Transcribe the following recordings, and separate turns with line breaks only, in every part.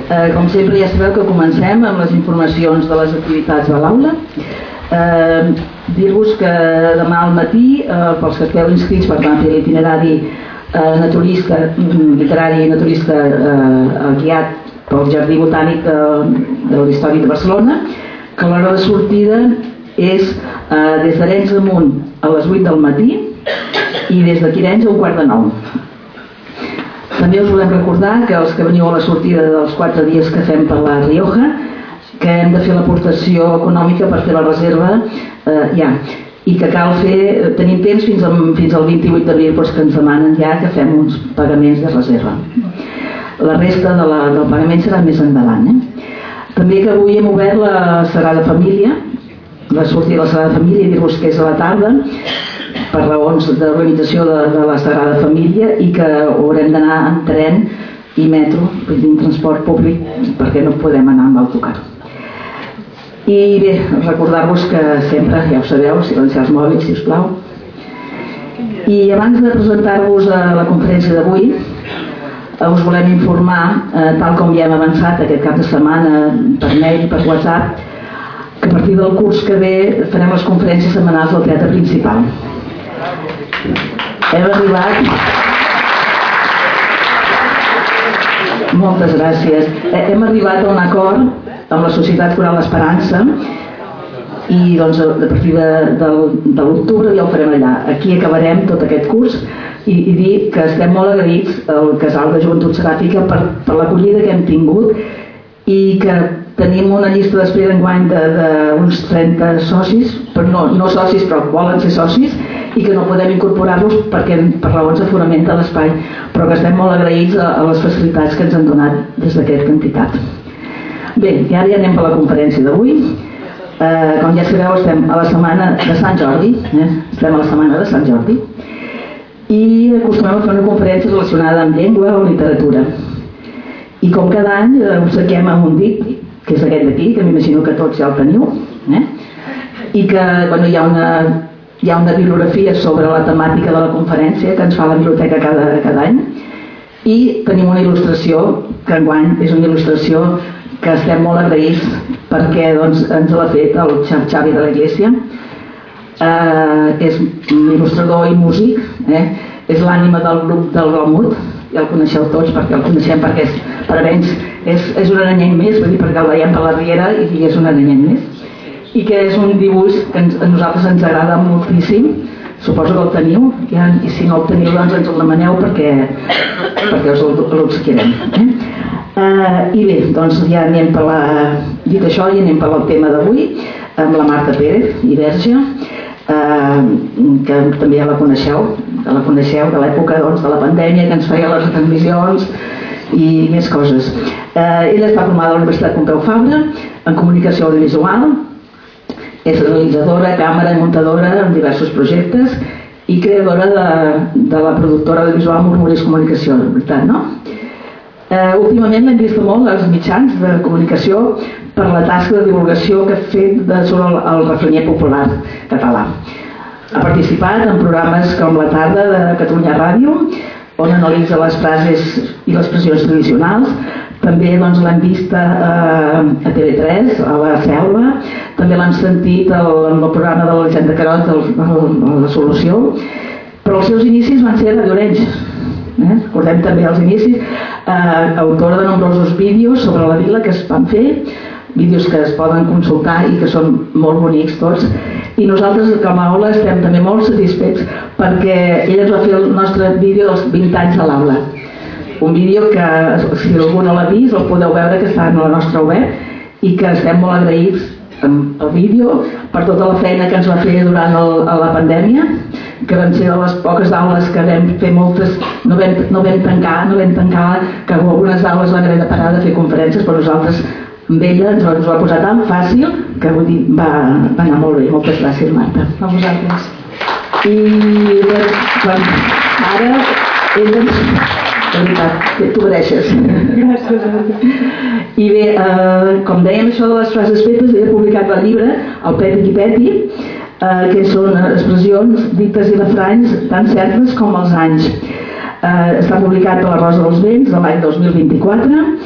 Com sempre ja sabeu que comencem amb les informacions de les activitats de l'aula. Dir-vos que demà al matí, pels que esteu inscrits per tant fer l'itinerari literari i naturista guiat pel Jardí Botànic de l'Històric de Barcelona, que l'hora de sortida és des d'Arenys de Munt a les 8 del matí i des de Quirenys a 8:45. També us volem recordar que els que veniu a la sortida dels 4 dies que fem per la Rioja, que hem de fer l'aportació econòmica per fer la reserva ja, i que cal fer, tenim temps fins al 28 d'abril, però que ens demanen ja que fem uns pagaments de reserva. La resta del pagament serà més endavant. També que avui hem obert la Sagrada Família, la sortida de la Sagrada Família, i dir-vos que és a la tarda, per raons d'organització de la Sagrada Família, i que haurem d'anar en tren i metro, en transport públic, perquè no podem anar amb autocar. I bé, recordar-vos que sempre, ja ho sabeu, silenciar els mòbils, si us plau. I abans de presentar-vos a la conferència d'avui, us volem informar, tal com ja hem avançat aquest cap de setmana per mail i per WhatsApp, que a partir del curs que ve farem les conferències setmanals del Teatre Principal. Hem arribat... Moltes gràcies. Hem arribat a un acord amb la Societat Coral Esperança i doncs, a partir de l'octubre ja ho farem allà. Aquí acabarem tot aquest curs i dir que estem molt agraïts al Casal de Joventut Seràfica per l'acollida que hem tingut i que tenim una llista d'espera enguany d'uns 30 socis, però no socis, però volen ser socis, i que no podem incorporar-los per raons d'aforament de l'espai, però que estem molt agraïts a les facilitats que ens han donat des d'aquesta entitat. Bé, i ara ja anem per la conferència d'avui. Com ja sabeu, estem a la setmana de Sant Jordi, estem a la setmana de Sant Jordi, i acostumem a fer una conferència relacionada amb llengua o literatura. I com cada any obsequiem amb un dic, que és aquest d'aquí, que m'imagino que tots ja el teniu, i que hi ha una bibliografia sobre la temàtica de la conferència que ens fa la biblioteca cada any, i tenim una il·lustració que enguany és una il·lustració que estem molt agraïts perquè ens l'ha fet el Xavi de l'Església. És un il·lustrador i músic, és l'ànima del grup del Galmut, ja el coneixeu tots perquè el coneixem, perquè per a ells és un aranyeny més, vull dir, perquè el veiem per la Riera i és un aranyeny més, i que és un dibuix que a nosaltres ens agrada moltíssim. Suposo que el teniu, i si no el teniu doncs ens el demaneu perquè us l'obsequiarem. I bé, doncs ja anem dit això, ja anem per al tema d'avui amb la Marta Pérez i Verge, que també ja la coneixeu de l'època de la pandèmia, que ens feia les retransmissions i més coses. Ella està formada a la Universitat Pompeu Fabra en comunicació audiovisual, és realitzadora, càmera i muntadora en diversos projectes i creadora de la productora audiovisual Murmuris Comunicació, veritat, no? Últimament l'hem vist molt als mitjans de comunicació per la tasca de divulgació que ha fet sobre el refranyer popular català. Ha participat en programes com La Tarda de Catalunya Ràdio, on analitza les frases i les expressions tradicionals. També l'hem vista a TV3, a la Selva, també l'hem sentit en el programa de l'Elisenda Carot, La Solució, però els seus inicis van ser a Radio Orenys. Recordem també els inicis, autora de nombrosos vídeos sobre la vila que es van fer, vídeos que es poden consultar i que són molt bonics tots, i nosaltres com a aula estem també molt satisfets perquè ella ens va fer el nostre vídeo dels 20 anys a l'aula, un vídeo que si algú no l'ha vist el podeu veure, que està a la nostra web, i que estem molt agraïts amb el vídeo per tota la feina que ens va fer durant la pandèmia, que van ser de les poques aules que vam fer moltes, no vam tancar, que algunes aules van haver de parar de fer conferències, però nosaltres amb ella ens ho va posar tan fàcil que vull dir, va anar molt bé. Moltes gràcies, Marta. A vosaltres. I ara ella de veritat, tu mereixes. Gràcies. I bé, com dèiem, això de les frases fetes, he publicat el llibre, el Peti i Peti, que són expressions dites i refranys tan certes com els anys. Està publicat per la Rosa dels Vents de l'any 2024.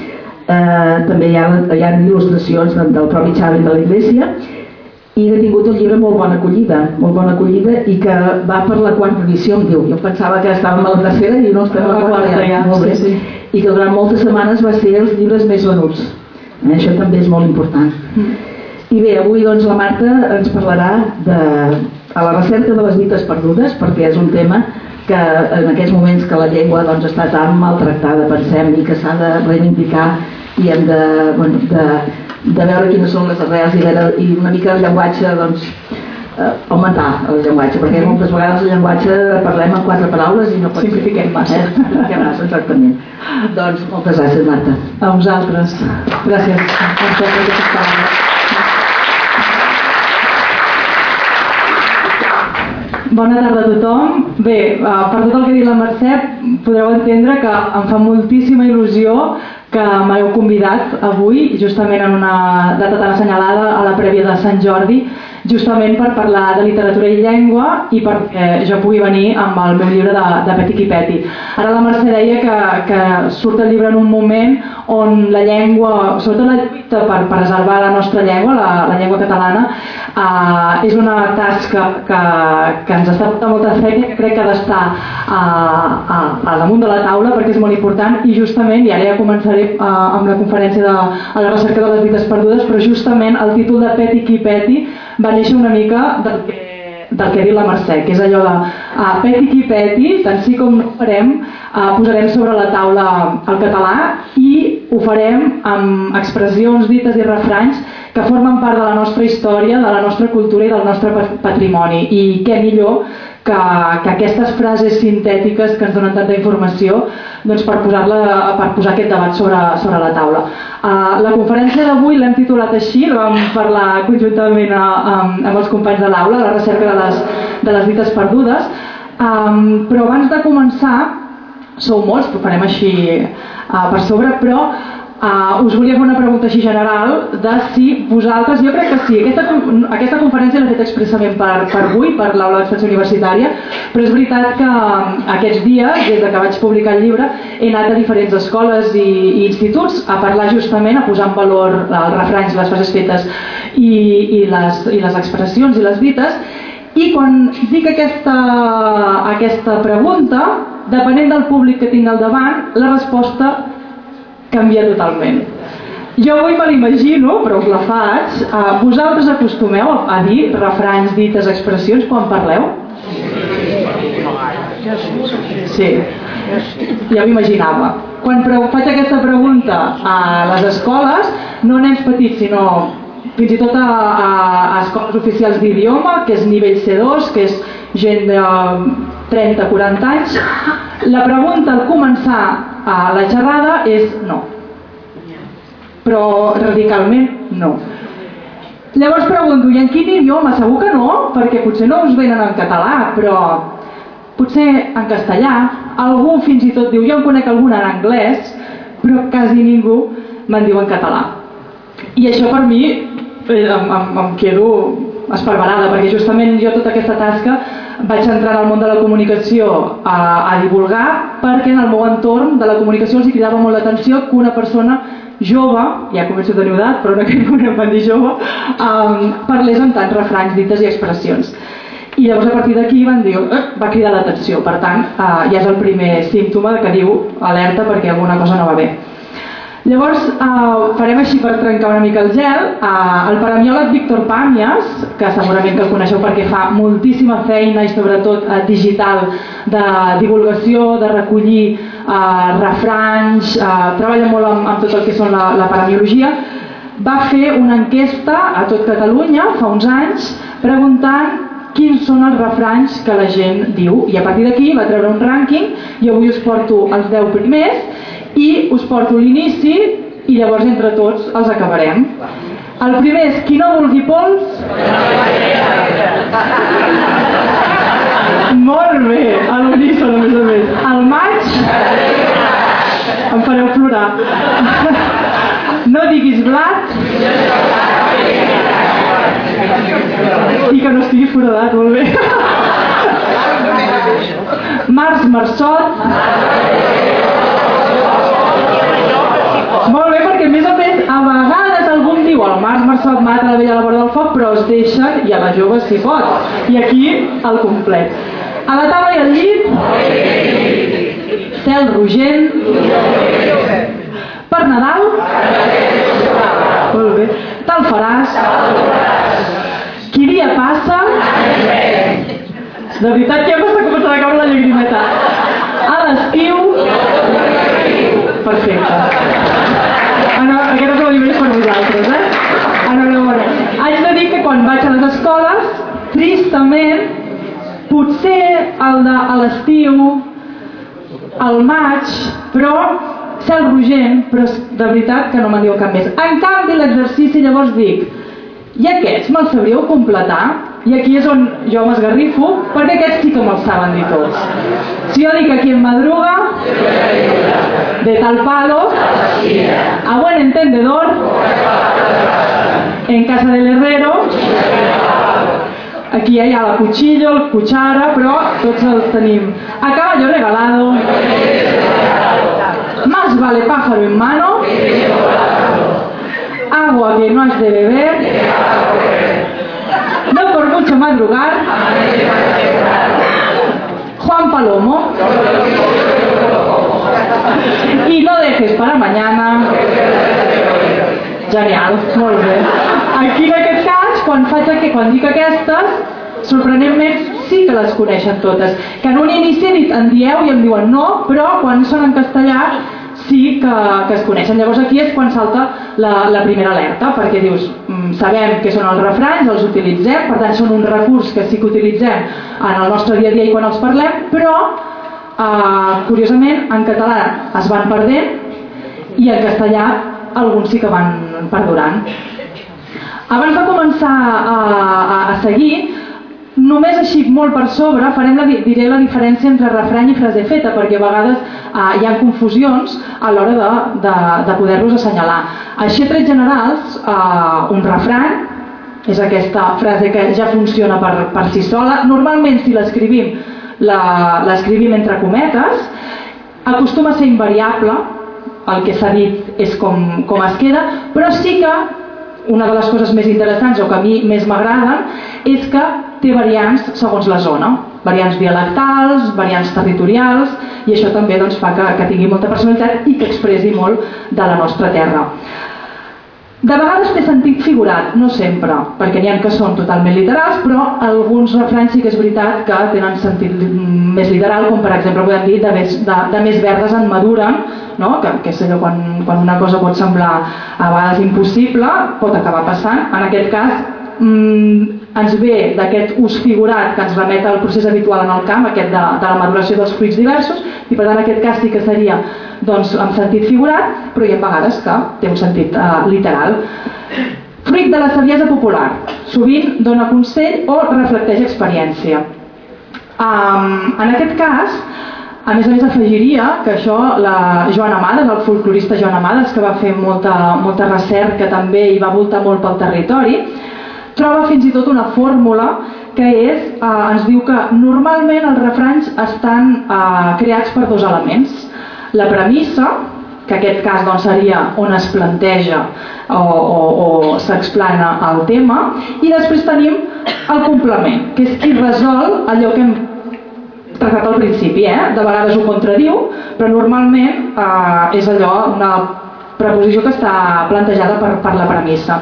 També hi ha il·lustracions del propi Xavi de la Iglesia, i he tingut el llibre molt bona acollida, i que va per la quarta edició, em diu. Jo pensava que estàvem a la tercera i no estem a la quarta ja. Molt bé. Sí. I que durant moltes setmanes va ser els llibres més venuts. Això també és molt important. I bé, avui doncs la Marta ens parlarà a la recerca de les dites perdudes, perquè és un tema que en aquests moments que la llengua doncs, està tan maltractada, pensem, i que s'ha de reivindicar, i hem de veure quines són les arrels i una mica el llenguatge, doncs, augmentar el llenguatge, perquè moltes vegades el llenguatge parlem en 4 paraules i no pot...
Simplifiquem massa.
Simplifiquem massa, exactament. Doncs moltes gràcies, Marta.
A vosaltres. Gràcies. Bona tarda a tothom. Bé, per tot el que ha dit la Mercè, podreu entendre que em fa moltíssima il·lusió que m'heu convidat avui, justament en una data tan assenyalada a la prèvia de Sant Jordi, justament per parlar de literatura i llengua i perquè jo pugui venir amb el meu llibre de Peti qui Peti. Ara la Mercè deia que surt el llibre en un moment on la llengua, sobretot la lluita per preservar la nostra llengua, la llengua catalana, és una tasca que ens està portant molta feina, crec que ha d'estar a damunt de la taula perquè és molt important, i justament, i ara ja començaré amb la conferència a la recerca de les dites perdudes, però justament el títol de Peti qui Peti va néixer una mica del que ha dit la Mercè, que és allò de Peti qui Peti, tant sí com no ho farem, posarem sobre la taula el català i ho farem amb expressions, dites i refranys que formen part de la nostra història, de la nostra cultura i del nostre patrimoni. I què millor que aquestes frases sintètiques que ens donen tanta informació, doncs per posar aquest debat sobre la taula. La conferència d'avui l'hem titulat així, la vam parlar conjuntament amb els companys de l'aula, la recerca de les dites perdudes, però abans de començar, sou molts, ho farem així per sobre, però us volia fer una pregunta així general de si vosaltres, jo crec que sí, aquesta conferència l'he fet expressament per avui, per l'aula d'extensió universitària, però és veritat que aquests dies, des que vaig publicar el llibre, he anat a diferents escoles i instituts a parlar justament, a posar en valor els refranys, les frases fetes i les expressions i les dites, i quan dic aquesta pregunta, depenent del públic que tinc al davant, la resposta canvia totalment. Jo avui me l'imagino, però us la faig. Vosaltres acostumeu a dir refranys, dites, expressions quan parleu? Sí, ja m'imaginava. Quan faig aquesta pregunta a les escoles, no a nens petits, sinó fins i tot a escoles oficials d'idioma, que és nivell C2, que és gent de 30-40 anys, la pregunta al començar la xerrada és no. Però radicalment no. Llavors pregunto, i en quin idioma? Segur que no, perquè potser no us venen en català, però potser en castellà. Algú fins i tot diu, jo en conec algun en anglès, però quasi ningú me'n diu en català. I això per mi em quedo esparverada, perquè justament jo tota aquesta tasca vaig entrar al món de la comunicació a divulgar, perquè en el meu entorn de la comunicació els cridava molt l'atenció que una persona jove, ja començo a tenir edat, però en aquell moment em van dir jove, parlés amb tants refranys, dites i expressions. I llavors a partir d'aquí van dir, va cridar l'atenció, per tant ja és el primer símptoma que diu alerta perquè alguna cosa no va bé. Llavors farem així per trencar una mica el gel. El paramiòleg Víctor Pàmies, que segurament que el coneixeu perquè fa moltíssima feina i sobretot digital de divulgació, de recollir refranys, treballa molt amb tot el que són la paramiologia, va fer una enquesta a tot Catalunya fa uns anys preguntant quins són els refranys que la gent diu, i a partir d'aquí va treure un rànquing i avui us porto els 10 primers i us porto l'inici i llavors entre tots els acabarem. El primer és qui no vulgui pols. Molt bé, a l'uníson a més. El maig em fareu plorar. No diguis blat. I que no estigui foradat, molt bé. Març, marçot. Molt bé, perquè se't mata la vella a la vora del foc, però es deixen i a la jove s'hi pot. I aquí el complet. A la taula i al llit, cel rogent, per Nadal, molt bé, te'l faràs, qui dia passa, de veritat que ja m'està començant a caure la llagrimeta, a l'estiu, perfecte. Aquest aplaudiment és per vosaltres, enhorabona. Haig de dir que quan vaig a les escoles, tristament, potser a l'estiu, al maig, però cel rogent, però de veritat que no me'n diu cap més. En canvi, l'exercici llavors dic, i aquests me'ls sabríeu completar? I aquí és on jo m'esgarrifo, perquè aquests sí que me'ls saben dir tots. Si jo dic aquí en madruga, de tal palo, a buen entendedor, en casa del herrero, aquí hi ha la cuchillo, el cuchara, però tots els tenim. A caballo regalado, más vale pájaro en mano, agua que no has de beber, no por mucho madrugar, Juan Palomo, y no dejes para mañana. Genial, molt bé. Aquí en aquest cas, quan dic aquestes, sorprenentment sí que les coneixen totes. Que en un inici en dieu i em diuen no, però quan són en castellà sí que es coneixen. Llavors aquí és quan salta la primera alerta, perquè dius, sabem que són els refranys, els utilitzem, per tant són un recurs que sí que utilitzem en el nostre dia a dia i quan els parlem, però curiosament en català es van perdent i en castellà alguns sí que van perdurant. Abans de començar a seguir, només així molt per sobre diré la diferència entre refrany i frase feta, perquè a vegades hi ha confusions a l'hora de poder-los assenyalar. Així a trets generals, un refrany és aquesta frase que ja funciona per si sola. Normalment si l'escrivim entre cometes, acostuma a ser invariable, el que s'ha dit és com es queda, però sí que una de les coses més interessants o que a mi més m'agraden és que té variants segons la zona, variants dialectals, variants territorials, i això també doncs, fa que tingui molta personalitat i que expressi molt de la nostra terra. De vegades té sentit figurat, no sempre, perquè n'hi ha que són totalment literals, però alguns refranys sí que és veritat que tenen sentit més literal, com per exemple podem dir de més verdes en maduren, no? Que és allò quan una cosa pot semblar a vegades impossible, pot acabar passant. En aquest cas ens ve d'aquest ús figurat que ens remet al procés habitual en el camp, aquest de la maduració dels fruits diversos, i per tant en aquest cas sí que seria doncs, en sentit figurat, però hi ha vegades que té un sentit literal. Fruit de la saviesa popular, sovint dona consell o reflecteix experiència. En aquest cas, a més afegiria que això, la Joan Amades, el folclorista Joan Amades, que va fer molta recerca també i va voltar molt pel territori, troba fins i tot una fórmula que ens diu que normalment els refranys estan creats per dos elements. La premissa, que en aquest cas doncs, seria on es planteja o s'explana el tema, i després tenim el complement, que és qui resol allò que hem tractat al principi. De vegades ho contradiu, però normalment és allò, una preposició que està plantejada per la premissa.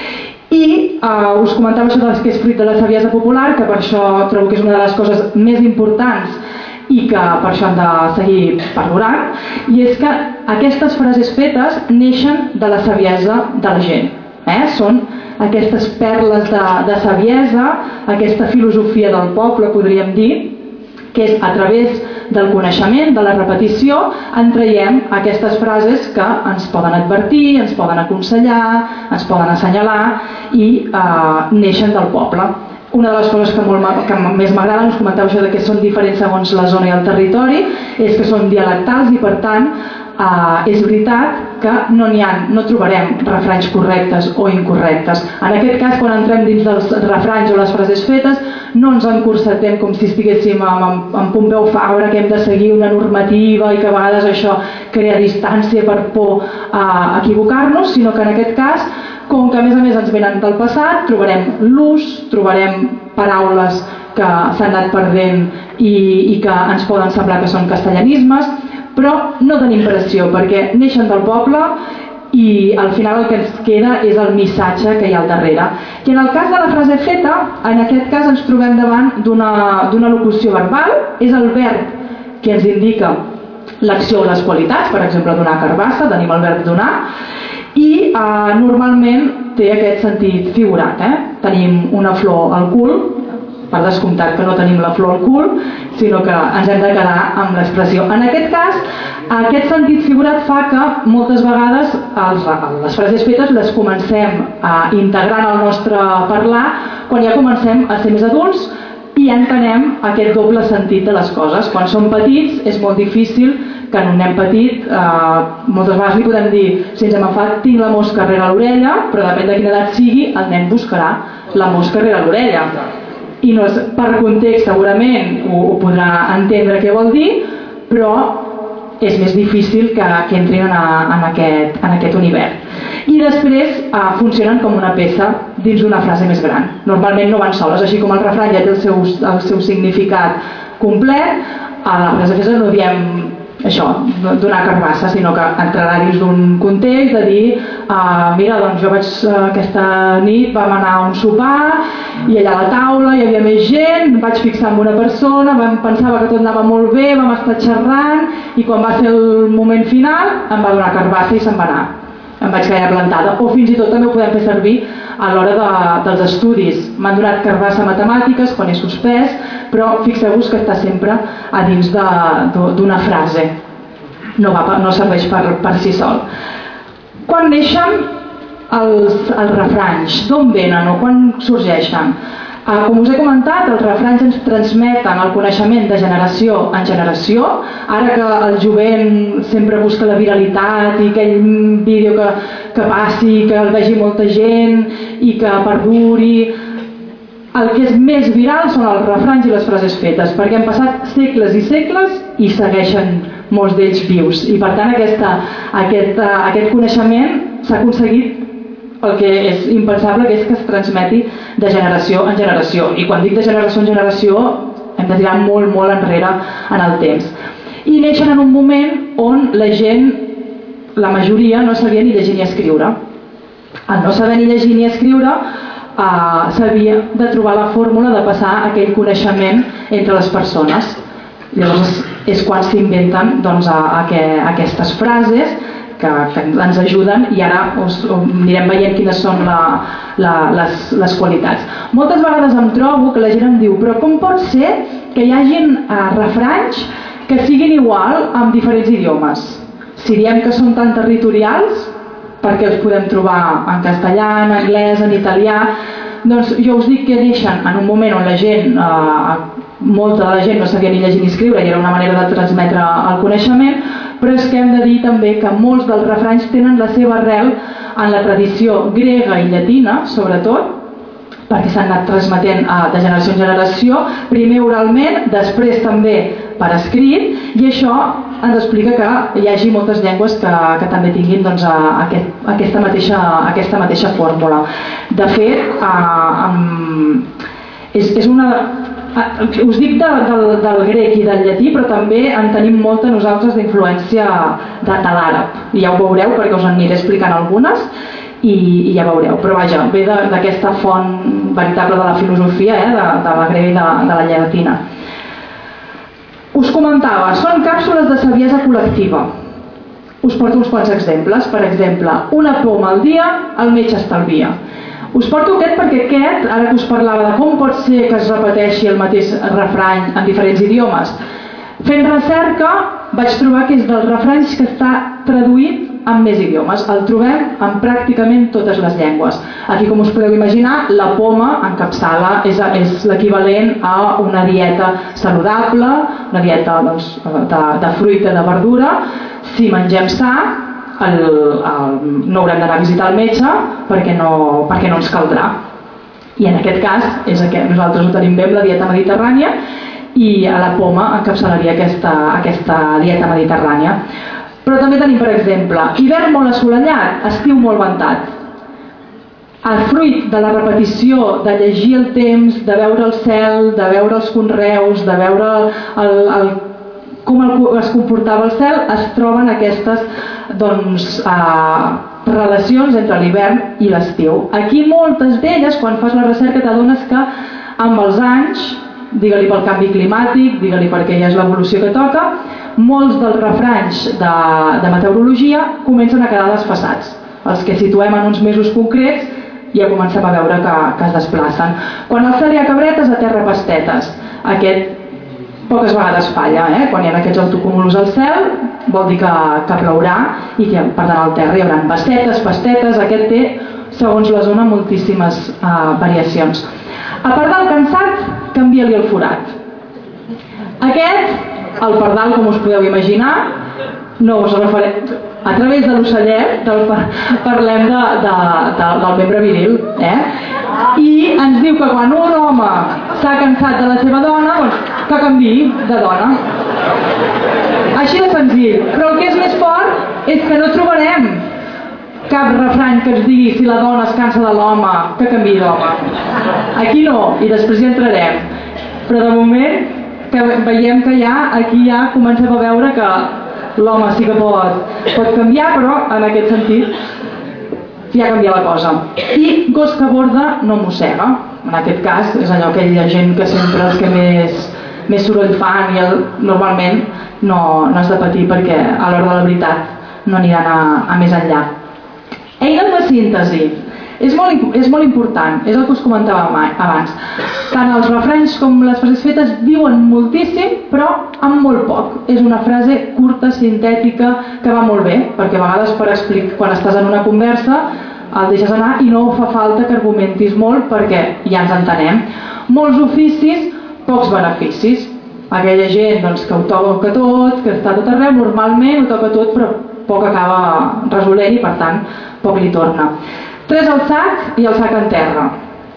I us comentava això que és fruit de la saviesa popular, que per això trobo que és una de les coses més importants i que per això han de seguir perdurant, i és que aquestes frases fetes neixen de la saviesa de la gent. Són aquestes perles de saviesa, aquesta filosofia del poble, podríem dir, que és a través del coneixement, de la repetició, en traiem aquestes frases que ens poden advertir, ens poden aconsellar, ens poden assenyalar i neixen del poble. Una de les coses que més m'agraden, us comentava això que són diferents segons la zona i el territori, és que són dialectals i per tant és veritat que no trobarem refranys correctes o incorrectes. En aquest cas, quan entrem dins dels refranys o les frases fetes, no ens encursetem com si estiguéssim en Pompeu Fabra, que hem de seguir una normativa i que a vegades això crea distància per por a equivocar-nos, sinó que en aquest cas Com que a més ens venen del passat, trobarem l'ús, trobarem paraules que s'han anat perdent i que ens poden semblar que són castellanismes, però no tenim pressió perquè neixen del poble i al final el que ens queda és el missatge que hi ha al darrere. I en el cas de la frase feta, en aquest cas ens trobem davant d'una locució verbal, és el verb que ens indica l'acció o les qualitats, per exemple donar carbassa, tenim el verb donar, i normalment té aquest sentit figurat. Tenim una flor al cul, per descomptat que no tenim la flor al cul, sinó que ens hem de quedar amb l'expressió. En aquest cas, aquest sentit figurat fa que moltes vegades les frases fetes les comencem a integrar en el nostre parlar quan ja comencem a ser més adults i entenem aquest doble sentit de les coses. Quan som petits és molt difícil que en un nen petit moltes vegades li podem dir, si ens hem enfat tinc la mosca rere l'orella, però depèn de quina edat sigui, el nen buscarà la mosca rere l'orella. I no és, per context segurament ho podrà entendre què vol dir, però és més difícil que entrin en aquest univers. I després funcionen com una peça dins d'una frase més gran. Normalment no van soles, així com el refrany ja té el seu significat complet, a la frase feta no diem això, donar carbassa, sinó que entrarà dins d'un context de dir mira, doncs jo aquesta nit vam anar a un sopar i allà a la taula hi havia més gent, vaig fixar en una persona, pensava que tot anava molt bé, vam estar xerrant i quan va ser el moment final em va donar carbassa i se'n va anar, em vaig quedar plantada. O fins i tot també ho podem fer servir a l'hora dels estudis. M'han donat carbassa a matemàtiques quan he suspès, però fixeu-vos que està sempre a dins d'una frase. No serveix per si sol. Quan neixen els refranys? D'on venen o quan sorgeixen? Com us he comentat, els refranys ens transmeten el coneixement de generació en generació. Ara que el jovent sempre busca la viralitat i aquell vídeo que passi, que el vegi molta gent i que perduri, el que és més viral són els refranys i les frases fetes, perquè han passat segles i segles i segueixen molts d'ells vius. I per tant aquest coneixement s'ha aconseguit el que és impensable, que és que es transmeti de generació en generació. I quan dic de generació en generació hem de tirar molt, molt enrere en el temps. I neixen en un moment on la gent, la majoria, no sabia ni llegir ni escriure. Al no saber ni llegir ni escriure, s'havia de trobar la fórmula de passar aquell coneixement entre les persones. Llavors és quan s'inventen aquestes frases que ens ajuden i ara anirem veient quines són les qualitats. Moltes vegades em trobo que la gent em diu, però com pot ser que hi hagin refranys que siguin igual en diferents idiomes? Si diem que són tan territorials, perquè els podem trobar en castellà, en anglès, en italià, doncs jo us dic que neixen en un moment on la gent, molta de la gent no sabia ni llegir ni escriure i era una manera de transmetre el coneixement, però és que hem de dir també que molts dels refranys tenen la seva arrel en la tradició grega i llatina, sobretot, perquè s'han anat transmetent de generació en generació, primer oralment, després també per escrit, i això ens explica que hi hagi moltes llengües que també tinguin aquesta mateixa fórmula. De fet, és una... Us dic del grec i del llatí, però també en tenim molta nosaltres d'influència de l'àrab. I ja ho veureu perquè us en aniré explicant algunes i ja veureu. Però vaja, ve d'aquesta font veritable de la filosofia, de la grega i de la llatina. Us comentava, són càpsules de saviesa col·lectiva. Us porto uns quants exemples. Per exemple, una poma al dia, el metge estalvia. Us porto aquest perquè aquest, ara que us parlava de com pot ser que es repeteixi el mateix refrany en diferents idiomes, fent recerca vaig trobar que és dels refranys que està traduït en més idiomes. El trobem en pràcticament totes les llengües. Aquí, com us podeu imaginar, la poma encapçala, és l'equivalent a una dieta saludable, una dieta de fruita i de verdura. Si mengem sa, no haurem d'anar a visitar el metge perquè no ens caldrà. I en aquest cas nosaltres ho tenim bé amb la dieta mediterrània i a la poma encapçalaria aquesta dieta mediterrània. Però també tenim, per exemple, hivern molt assolellat, estiu molt ventat. fruit de la repetició, de llegir el temps, de veure el cel, de veure els conreus, de veure com es comportava el cel, es troben aquestes relacions entre l'hivern i l'estiu. Aquí moltes d'elles, quan fas la recerca, t'adones que amb els anys, digue-li pel canvi climàtic, digue-li perquè ja és l'evolució que toca, molts dels refranys de meteorologia comencen a quedar desfasats. Els que situem en uns mesos concrets ja comencem a veure que es desplacen. Quan al cel hi ha cabretes, a terra pastetes. Aquest poques vegades falla, quan hi ha aquests autocúmulos al cel, vol dir que plourà i que per tant al terra hi haurà pastetes, aquest té, segons la zona, moltíssimes variacions. A part del cansat, canvia-li el forat. Aquest, el pardal, com us podeu imaginar, no us refereix... A través de l'ocellet parlem del membre viril, i ens diu que quan un home s'ha cansat de la seva dona, doncs que canviï de dona. Així de senzill. Però el que és més fort és que no trobarem cap refrany que ens digui si la dona es cansa de l'home, que canviï d'home. Aquí no, i després hi entrarem. Però de moment que veiem que aquí ja comencem a veure que l'home sí que pot canviar, però en aquest sentit ja canvia la cosa. I gos que borda no mossega. En aquest cas és allò que hi ha gent que sempre els que més soroll fan i normalment no has de patir perquè a l'hora de la veritat no aniran a més enllà. Eines de síntesi. És molt important, és el que us comentava abans. Tant els refranys com les frases fetes diuen moltíssim, però amb molt poc. És una frase curta, sintètica, que va molt bé, perquè a vegades per explicar, quan estàs en una conversa, el deixes anar i no fa falta que argumentis molt perquè ja ens entenem. Molts oficis, pocs beneficis. Aquella gent que ho toca tot, que està tot arreu, normalment ho toca tot, però poc acaba resolent i per tant poc li torna. 3 al sac i el sac en terra.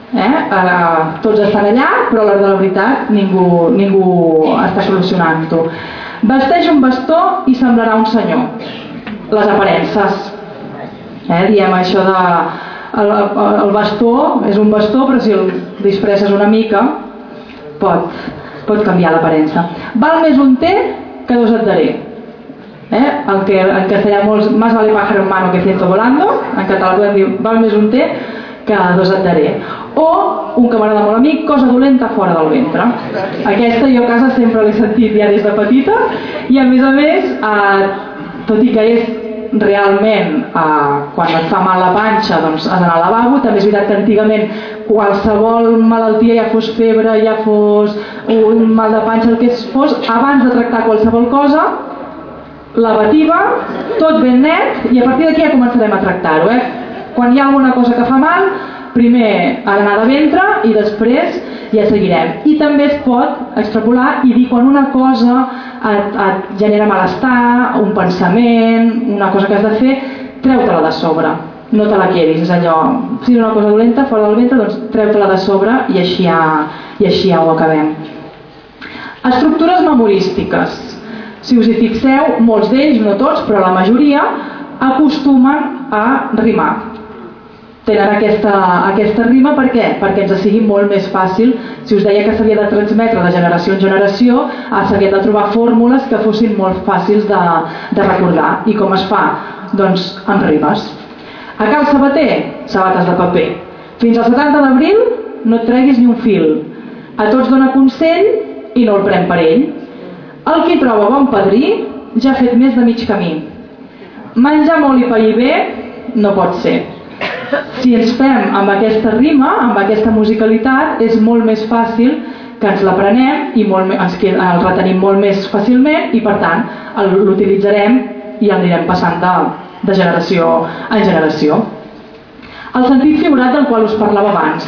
Tots estan allà, però a l'hora de la veritat ningú està solucionant-ho. Vesteix un bastó i semblarà un senyor. Les aparences. Diem això de... El bastó és un bastó, però si el disfresses una mica pot canviar l'aparença. Val més un té que 2 et daré. El que en castellà molts más vale pájaro en mano que ciento volando, en català podem dir val més un té que 2 et daré. O un que m'agrada molt a mi, cosa dolenta fora del ventre. Aquesta jo a casa sempre l'he sentit ja des de petita i a més, tot i que és realment quan et fa mal la panxa doncs has d'anar al lavabo, també és veritat que antigament qualsevol malaltia, ja fos febre, ja fos un mal de panxa, el que fos, abans de tractar qualsevol cosa lavativa, tot ben net i a partir d'aquí ja començarem a tractar-ho. Quan hi ha alguna cosa que fa mal, primer ha d'anar de ventre i després ja seguirem. I també es pot extrapolar i dir quan una cosa et genera malestar, un pensament, una cosa que has de fer, treu-te-la de sobre, no te la quedis, és allò, si és una cosa dolenta fora del ventre, doncs treu-te-la de sobre i així ja ho acabem. Estructures memorístiques. Si us hi fixeu, molts d'ells, no tots, però la majoria, acostumen a rimar. Tenen aquesta rima per què? Perquè ens sigui molt més fàcil. Si us deia que s'havia de transmetre de generació en generació, s'havien de trobar fórmules que fossin molt fàcils de recordar. I com es fa? Doncs amb rimes. A Cal Sabater, sabates de paper. Fins al 70 d'abril no et treguis ni un fil. A tots dona consell i no el pren per ell. El qui troba bon padrí ja ha fet més de mig camí. Menjar molt i pair bé no pot ser. Si ens fem amb aquesta rima, amb aquesta musicalitat, és molt més fàcil que ens l'aprenem i el retenim molt més fàcilment i per tant l'utilitzarem i el anirem passant de generació en generació. El sentit figurat del qual us parlava abans.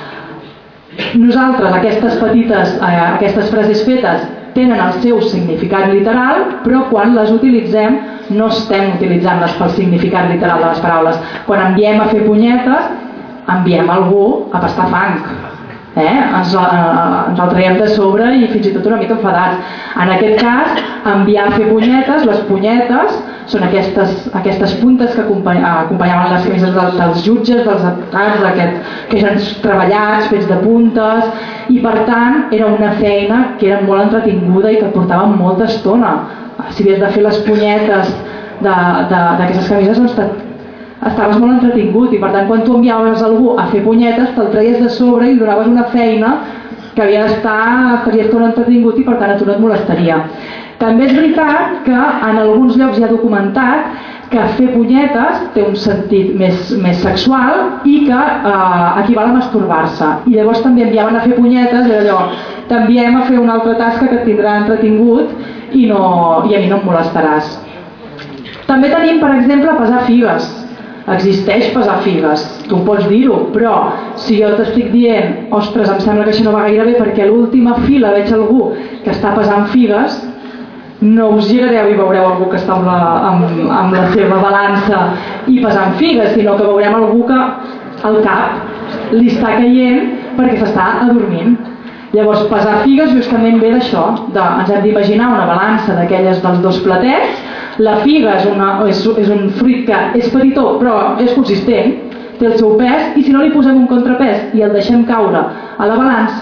Nosaltres, aquestes frases fetes tenen el seu significat literal, però quan les utilitzem no estem utilitzant-les pel significat literal de les paraules. Quan enviem a fer punyetes, enviem algú a pastar fang. Ens el traiem de sobre i fins i tot una mica enfadats. En aquest cas, enviar a fer punyetes, les punyetes són aquestes puntes que acompanyaven les camises dels jutges, dels advocats, que eren treballats, fets de puntes, i per tant era una feina que era molt entretinguda i que portava molta estona. Si havies de fer les punyetes d'aquestes camises, doncs estaves molt entretingut, i per tant quan tu enviaves algú a fer punyetes te'l traies de sobre i li donaves una feina que havia estaria estona entretingut, i per tant a tu no et molestaria. També és veritat que en alguns llocs hi ha documentat que fer punyetes té un sentit més sexual i que equival a masturbar-se, i llavors també enviaven a fer punyetes, era allò, t'enviem a fer una altra tasca que et tindrà entretingut i a mi no em molestaràs. També tenim, per exemple, pesar figues. Existeix pesar figues, tu pots dir-ho, però si jo t'estic dient, ostres, em sembla que això no va gaire bé perquè a l'última fila veig algú que està pesant figues, no us girareu i veureu algú que està amb la seva balança i pesant figues, sinó que veurem algú que al cap li està caient perquè s'està adormint. Llavors, pesar figues justament ve d'això, ens hem d'imaginar una balança d'aquelles dels dos platets. La figa és un fruit que és petitó però és consistent, té el seu pes, i si no li posem un contrapès i el deixem caure a la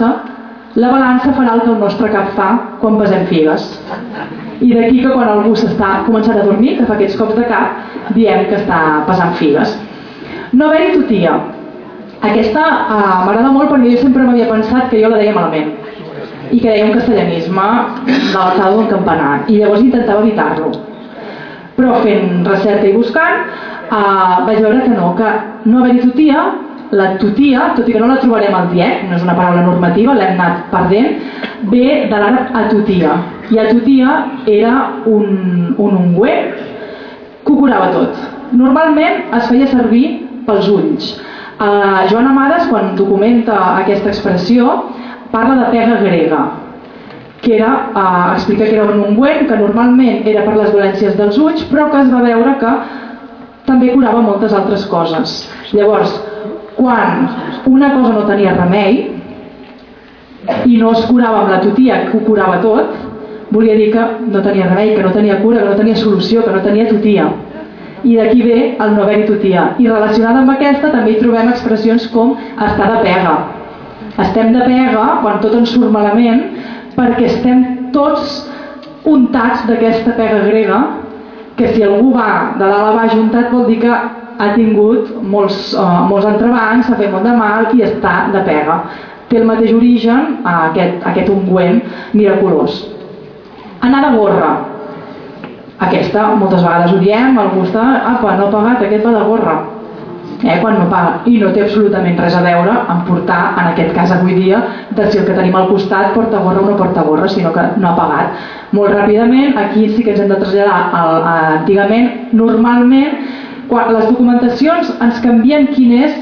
balança farà el que el nostre cap fa quan pesem figues. I d'aquí que quan algú s'està començant a dormir, que fa aquests cops de cap, diem que està pesant figues. No haver-hi tutia. Aquesta m'agrada molt perquè jo sempre m'havia pensat que jo la deia malament i que deia un castellanisme de l'alçada d'un campanar, i llavors intentava evitar-lo. Però fent recerca i buscant vaig veure que no haver-hi tutia, la tutia, tot i que no la trobarem al diec, no és una paraula normativa, l'hem anat perdent, ve de l'àrab atutia, i atutia era un ungüent que ho curava tot. Normalment es feia servir pels ulls. Joan Amades, quan documenta aquesta expressió, parla de pega grega, que explica que era un ungüent que normalment era per les dolències dels ulls, però que es va veure que també curava moltes altres coses. Llavors, quan una cosa no tenia remei i no es curava amb la tutia, que ho curava tot, volia dir que no tenia remei, que no tenia cura, que no tenia solució, que no tenia tutia. I d'aquí ve el no haver-hi tutia. I relacionada amb aquesta també hi trobem expressions com estar de pega. Estem de pega quan tot ens surt malament, perquè estem tots untats d'aquesta pega grega, que si algú va de dalt a baix untat vol dir que ha tingut molts entrebancs, s'ha fet molt de mal i està de pega. Té el mateix origen aquest ungüent miraculós. Anar de gorra. Aquesta moltes vegades ho diem, algú està, no ha pagat, aquest va de gorra. Quan no paga, i no té absolutament res a veure en portar, en aquest cas avui dia, de si el que tenim al costat porta gorra o no porta gorra, sinó que no ha pagat. Molt ràpidament, aquí sí que ens hem de traslladar antigament, normalment, quan les documentacions ens canvien quin és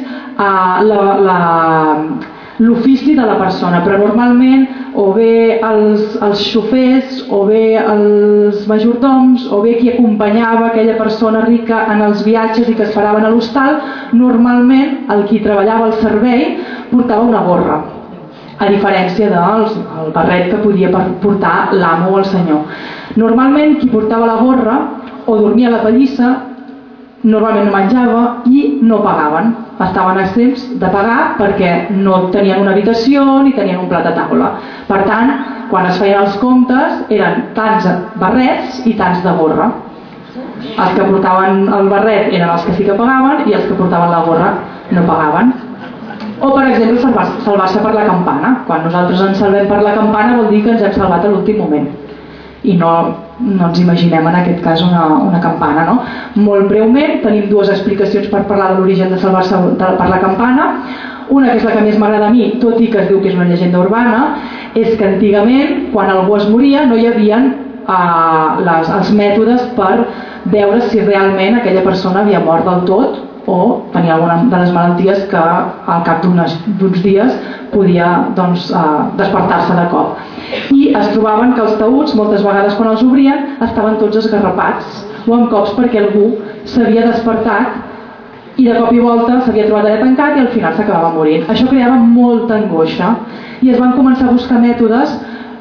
l'ofici de la persona, però normalment o bé els xofers, o bé els majordoms, o bé qui acompanyava aquella persona rica en els viatges i que es paraven a l'hostal, normalment el qui treballava al servei portava una gorra, a diferència del barret que podia portar l'amo o el senyor. Normalment qui portava la gorra o dormia a la pallissa, normalment no menjava i no pagaven. Estaven exempts de pagar perquè no tenien una habitació ni tenien un plat a taula. Per tant, quan es feien els comptes eren tants barrets i tants de gorra. Els que portaven el barret eren els que sí que pagaven i els que portaven la gorra no pagaven. O, per exemple, salvar-se per la campana. Quan nosaltres ens salvem per la campana vol dir que ens hem salvat a l'últim moment. I no ens imaginem en aquest cas una campana, no? Molt breument, tenim dues explicacions per parlar de l'origen de salvar-se per la campana. Una, que és la que més m'agrada a mi, tot i que es diu que és una llegenda urbana, és que antigament, quan algú es moria, no hi havia els mètodes per veure si realment aquella persona havia mort del tot o tenia alguna de les malalties que al cap d'uns dies podia despertar-se de cop. I es trobaven que els taüts, moltes vegades quan els obrien, estaven tots esgarrapats o en cops perquè algú s'havia despertat i de cop i volta s'havia trobat allà tancat i al final s'acabava morint. Això creava molta angoixa i es van començar a buscar mètodes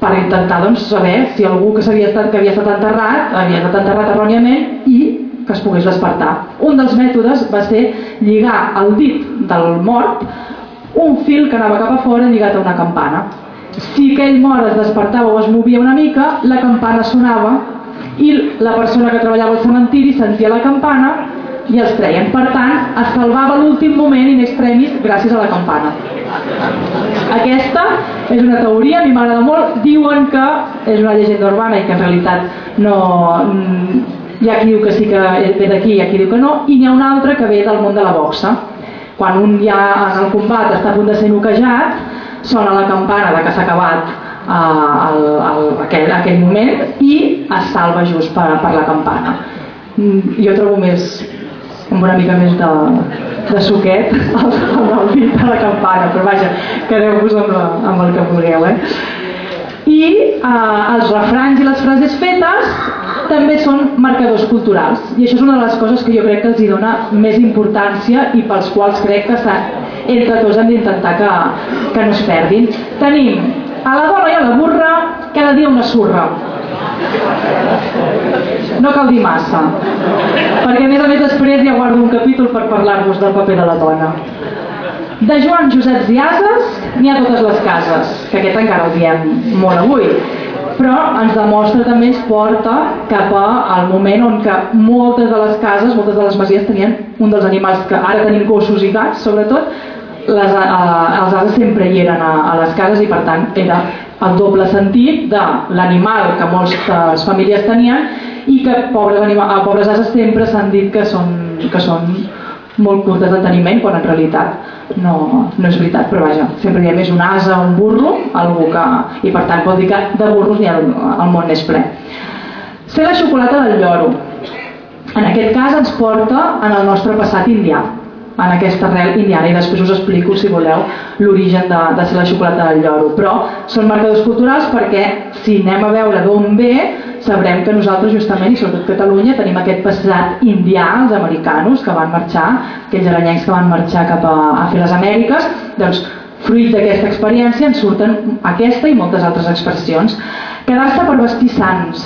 per intentar saber si algú que havia estat enterrat erròniament i que es pogués despertar. Un dels mètodes va ser lligar al dit del mort un fil que anava cap a fora lligat a una campana. Si aquell mort es despertava o es movia una mica, la campana sonava i la persona que treballava al cementiri sentia la campana i els treien. Per tant, es salvava l'últim moment in extremis gràcies a la campana. Aquesta és una teoria, a mi m'agrada molt. Diuen que és una llegenda urbana i que en realitat no... Hi ha qui diu que sí que ve d'aquí, hi ha qui diu que no, i n'hi ha una altra que ve del món de la boxa. Quan un ja en el combat està a punt de ser noquejat, sona la campana de que s'ha acabat aquell moment i es salva just per la campana. Jo trobo amb una mica més de suquet el dit de la campana, però vaja, quedeu-vos amb el que vulgueu. I els refranys i les frases fetes també són marcadors culturals, i això és una de les coses que jo crec que els hi dona més importància i pels quals crec que entre tots hem d'intentar que no es perdin. Tenim a la dona i a la burra cada dia una surra. No cal dir massa, perquè a més després ja guardo un capítol per parlar-vos del paper de la dona. De Joan Joseps i Ases n'hi ha totes les cases, que aquest encara el diem molt avui, però ens demostra també, ens porta cap al moment on que moltes de les cases, moltes de les masies tenien un dels animals que ara tenim gossos i gats, sobretot, els ases sempre hi eren a les cases i per tant era el doble sentit de l'animal que moltes famílies tenien i que pobres ases sempre s'han dit que són molt curtes de teniment, quan en realitat no és veritat, però vaja, sempre hi ha més un ase o un burro, i per tant vol dir que de burros n'hi ha al món més ple. Ser la xocolata del lloro. En aquest cas ens porta en el nostre passat indià, en aquesta arrel indiana, i després us explico, si voleu, l'origen de ser la xocolata del lloro. Però són marcadors culturals perquè si anem a veure d'on ve, sabrem que nosaltres justament, i sobretot Catalunya, tenim aquest passat indià, els americanos que van marxar, aquells aranyencs que van marxar cap a fer les Amèriques, doncs fruit d'aquesta experiència en surten aquesta i moltes altres expressions. Quedar-se per vestir sants.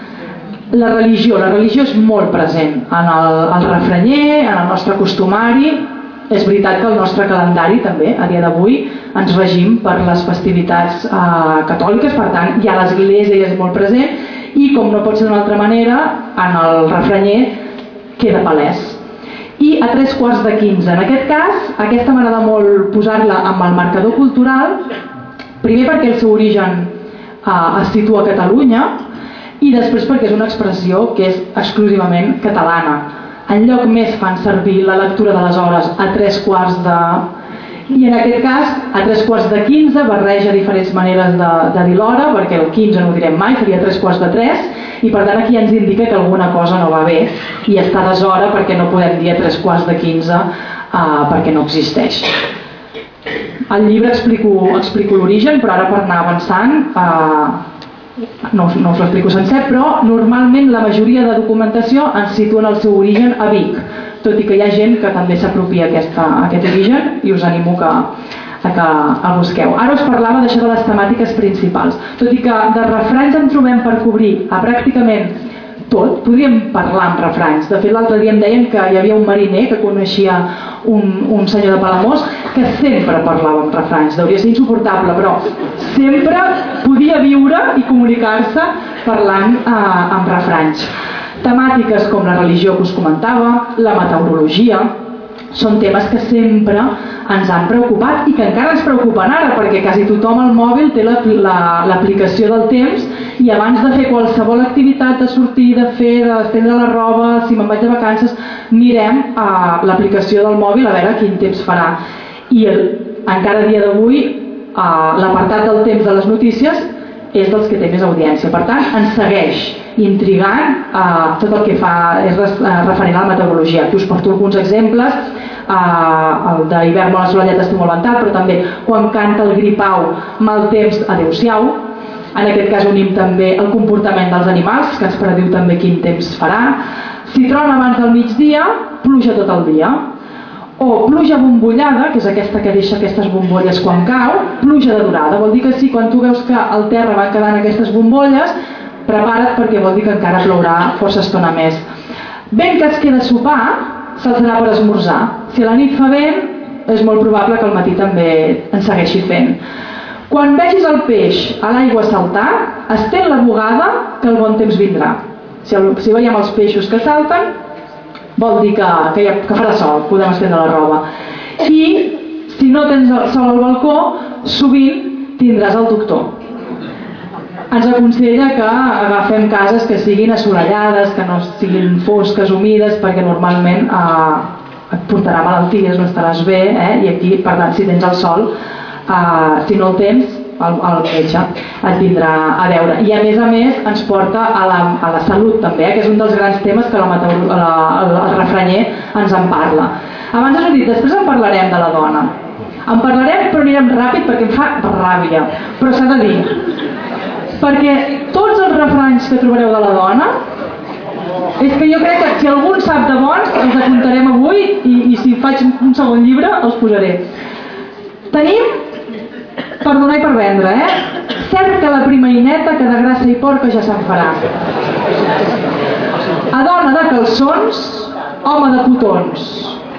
La religió és molt present en el refranyer, en el nostre costumari. És veritat que el nostre calendari també, a dia d'avui, ens regim per les festivitats catòliques, per tant, ja l'església és molt present i, com no pot ser d'una altra manera, en el refranyer queda palès. I a 15:03. En aquest cas, aquesta m'agrada molt posar-la amb el marcador cultural, primer perquè el seu origen es situa a Catalunya, i després perquè és una expressió que és exclusivament catalana. Enlloc més fan servir la lectura de les hores a 15:03, i en aquest cas a 15:15 barreja diferents maneres de dir l'hora, perquè el 15 no ho direm mai, seria 15:03, i per tant aquí ens indica que alguna cosa no va bé i està a deshora, perquè no podem dir a 15:15 perquè no existeix. Al llibre explico l'origen, però ara per anar avançant no us l'explico sencer, però normalment la majoria de documentació ens situen el seu origen a Vic, tot i que hi ha gent que també s'apropia aquest origen, i us animo que el busqueu. Ara us parlava d'això de les temàtiques principals, tot i que de refranys en trobem per cobrir a pràcticament tot. Podríem parlar amb refranys. De fet, l'altre dia em deien que hi havia un mariner que coneixia un senyor de Palamós que sempre parlava amb refranys. Deuria ser insuportable, però sempre podia viure i comunicar-se parlant amb refranys. Temàtiques com la religió que us comentava, la meteorologia, són temes que sempre ens han preocupat i que encara ens preocupen ara, perquè quasi tothom al mòbil té l'aplicació del temps, i abans de fer qualsevol activitat, de sortir, d'estendre la roba, si me'n vaig de vacances, mirem l'aplicació del mòbil a veure quin temps farà. I encara a dia d'avui l'apartat del temps de les notícies és dels que té més audiència. Per tant, ens segueix intrigant tot el que fa és referent a la meteorologia. Us porto alguns exemples. El d'hivern molt assolellat, estic molt ventat, però també quan canta el gripau, mal temps, adeu-siau. En aquest cas unim també el comportament dels animals, que ens prediu també quin temps farà. Si trona abans del migdia, pluja tot el dia. o pluja bombollada, que és aquesta que deixa aquestes bombolles quan cau, pluja de durada. Vol dir que si quan tu veus que al terra van quedant aquestes bombolles, prepara't perquè vol dir que encara plourà força estona més. Vent que es queda a sopar, se'ls serà per esmorzar. Si a la nit fa vent, és molt probable que al matí també en segueixi fent. Quan vegis el peix a l'aigua saltar, estén la bugada que el bon temps vindrà. Si veiem els peixos que salten, vol dir que farà sol, podem estendre la roba. I si no tens el sol al balcó, sovint tindràs el doctor. Ens aconsella que agafem cases que siguin assolellades, que no siguin fosques, humides, perquè normalment et portarà malalties, no estaràs bé, i aquí, per tant, si tens el sol, si no el tens, el metge et vindrà a veure. I a més ens porta a la salut també, que és un dels grans temes que el refranyer ens en parla. Abans us ho dic, després en parlarem de la dona. En parlarem, però anirem ràpid perquè em fa ràbia, però s'ha de dir. Perquè tots els refranys que trobareu de la dona, és que jo crec que si algú en sap de bons, els apuntarem avui i si faig un segon llibre els posaré. Tenim per donar i per vendre, cerca la primaineta que de grassa i porca ja se'n farà. A dona de calçons, home de cotons.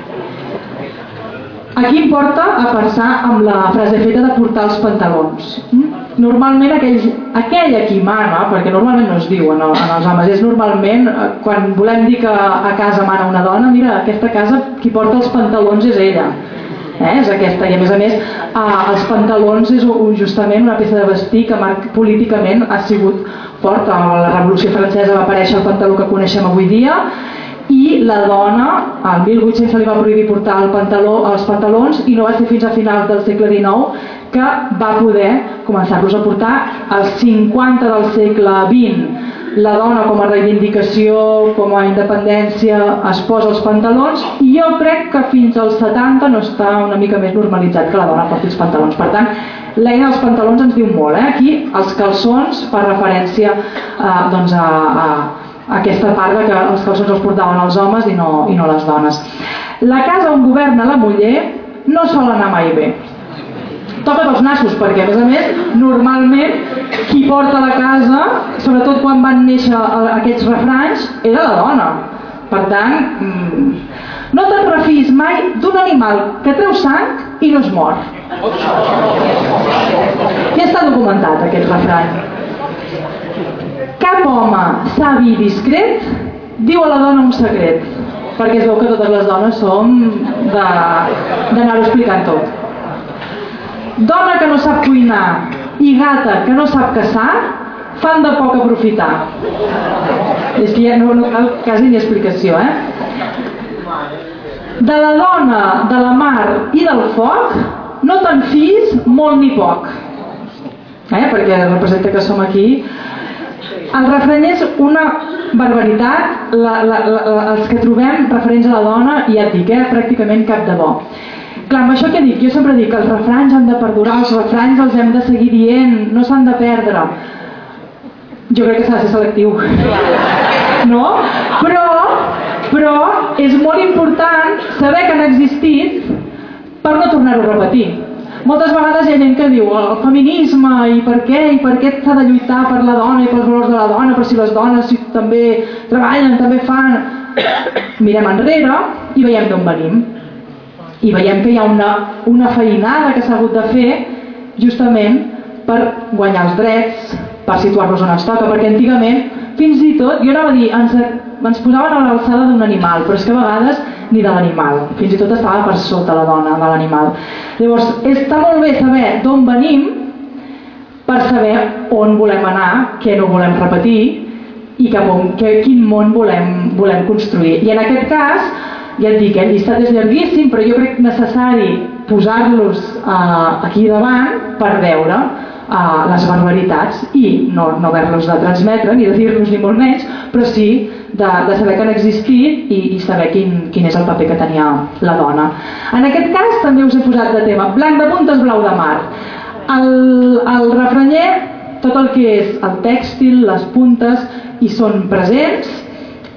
Aquí em porta a pensar amb la frase feta de portar els pantalons. Normalment aquell a qui mana, perquè normalment no es diu en els homes, és normalment quan volem dir que a casa mana una dona, mira, aquesta casa qui porta els pantalons és ella. És aquesta, i a més els pantalons és justament una peça de vestir que políticament ha sigut forta. A la Revolució Francesa va aparèixer el pantaló que coneixem avui dia i la dona, al 1800 se li va prohibir portar els pantalons i no va ser fins a finals del segle XIX que va poder començar-los a portar. Als 50 del segle XX la dona com a reivindicació, com a independència es posa els pantalons i jo crec que fins als 70 no està una mica més normalitzat que la dona porti els pantalons. Per tant, l'eina dels pantalons ens diu molt. Aquí els calçons fa referència a aquesta part que els calçons els portaven els homes i no les dones. La casa on governa la muller no sol anar mai bé. Toca't els nassos, perquè a més, normalment qui porta la casa, sobretot quan van néixer aquests refranys, era la dona. Per tant, no te'n refis mai d'un animal que treu sang i no es mor. Ja està documentat aquest refrany. Cap home savi i discret diu a la dona un secret, perquè es veu que totes les dones som d'anar-ho explicant tot. Dona que no sap cuinar i gata que no sap caçar fan de poc aprofitar. És que ja no cal quasi ni explicació, De la dona, de la mar i del foc no te'n fiïs molt ni poc. Perquè representa que som aquí. El refrany és una barbaritat. Els que trobem referents a la dona, ja et dic, pràcticament cap de bo. Clar, amb això que dic, jo sempre dic que els refranys han de perdurar, els refranys els hem de seguir dient, no s'han de perdre. Jo crec que s'ha de ser selectiu. No? Però és molt important saber que han existit per no tornar-ho a repetir. Moltes vegades hi ha gent que diu el feminisme i per què s'ha de lluitar per la dona i pels valors de la dona, però si les dones també treballen, també fan... Mirem enrere i veiem d'on venim. I veiem que hi ha una feinada que s'ha hagut de fer justament per guanyar els drets, per situar-los on ens toca, perquè antigament, fins i tot, jo anava a dir, ens posaven a l'alçada d'un animal, però és que a vegades ni de l'animal, fins i tot estava per sota la dona de l'animal. Llavors, està molt bé saber d'on venim per saber on volem anar, què no volem repetir i quin món volem construir. I en aquest cas, ja et dic, el llistat és llarguíssim, però jo crec necessari posar-los aquí davant per veure les barbaritats i no haver-los de transmetre, ni de dir-los ni molt menys, però sí de saber que han existit i saber quin és el paper que tenia la dona. En aquest cas també us he posat de tema blanc de puntes, blau de mar. El refranyer, tot el que és el tèxtil, les puntes, hi són presents.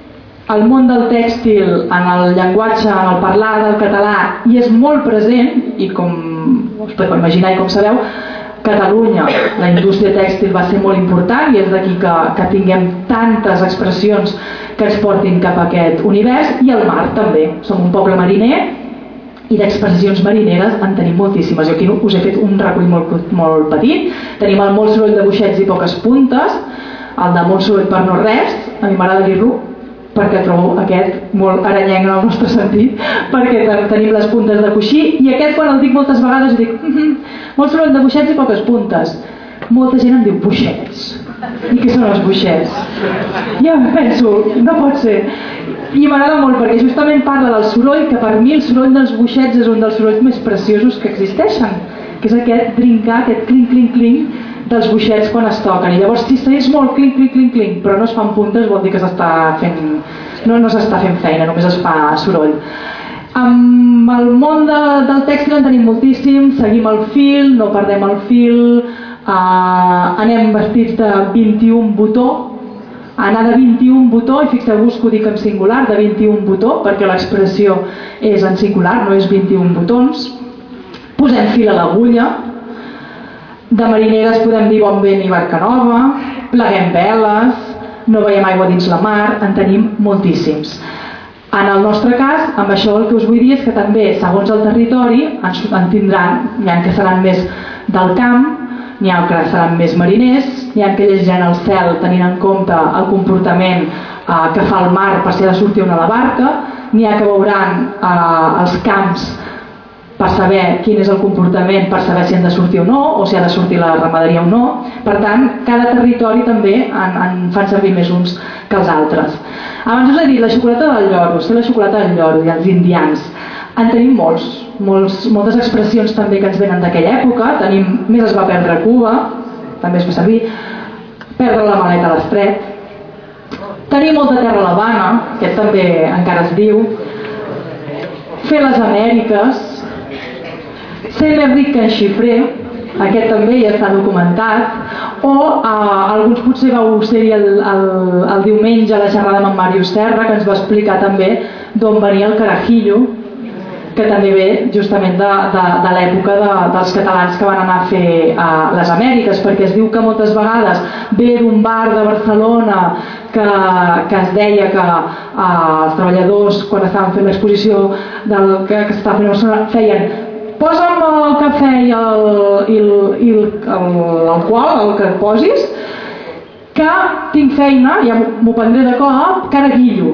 el món del tèxtil en el llenguatge, en el parlar del català hi és molt present i com us podeu imaginar i com sabeu, Catalunya, la indústria tèxtil va ser molt important i és d'aquí que tinguem tantes expressions que ens portin cap a aquest univers, i el mar també. Som un poble mariner i d'expressions marineres en tenim moltíssimes. Jo aquí us he fet un recull molt petit. Tenim el molt soroll de boixets i poques puntes, el de molt soroll per no res, a mi m'agrada dir-lo perquè trobo aquest molt aranyenc en el nostre sentit, perquè tenim les puntes de coixí, i aquest quan el dic moltes vegades dic molt soroll de boixets i poques puntes. Molta gent em diu boixets. I què són els boixets? Ja penso, no pot ser. I m'agrada molt perquè justament parla del soroll, que per mi el soroll dels boixets és un dels sorolls més preciosos que existeixen, que és aquest drincar, aquest clinc, clinc, clinc dels boixets quan es toquen. I llavors si és molt clinc, clinc, clinc, clinc, però no es fan puntes, vol dir que s'està fent... no s'està fent feina, només es fa soroll. Amb el món del tèxtil en tenim moltíssim, seguim el fil, no perdem el fil, anem vestits de 21 botó, anar de 21 botó, i fixeu-vos que ho dic en singular, de 21 botó, perquè l'expressió és en singular, no és 21 botons. Posem fil a l'agulla, de marineres podem dir bon vent i barca nova, pleguem veles, no veiem aigua dins la mar, en tenim moltíssims. En el nostre cas, amb això el que us vull dir és que també, segons el territori, en tindran, n'hi ha que seran més del camp, n'hi ha que seran més mariners, n'hi ha que llegiran el cel tenint en compte el comportament que fa el mar per si ha de sortir una a la barca, n'hi ha que veuran els camps per saber quin és el comportament, per saber si han de sortir o no, o si ha de sortir la ramaderia o no. Per tant, cada territori també en fan servir més uns que els altres. Abans us he dit la xocolata del lloro, sé la xocolata del lloro i els indians. En tenim moltes expressions també que ens venen d'aquella època. Tenim més es va perdre a Cuba, també es fa servir, perdre la maleta a l'estret. Tenim molta terra a l'Havana, aquest també encara es diu. Fer les Amèriques, ser més ric que en xifrer, aquest també ja està documentat, o alguns potser vau ser-hi el diumenge a la xerrada amb en Màrius Serra, que ens va explicar també d'on venia el carajillo, que també ve justament de l'època dels catalans que van anar a fer les Amèriques, perquè es diu que moltes vegades ve d'un bar de Barcelona que es deia que els treballadors, quan estaven fent l'exposició que s'estava fent a Barcelona, feien posa'm el cafè i l'alcohol, el que et posis, que tinc feina, ja m'ho prendré de cop, carajillo.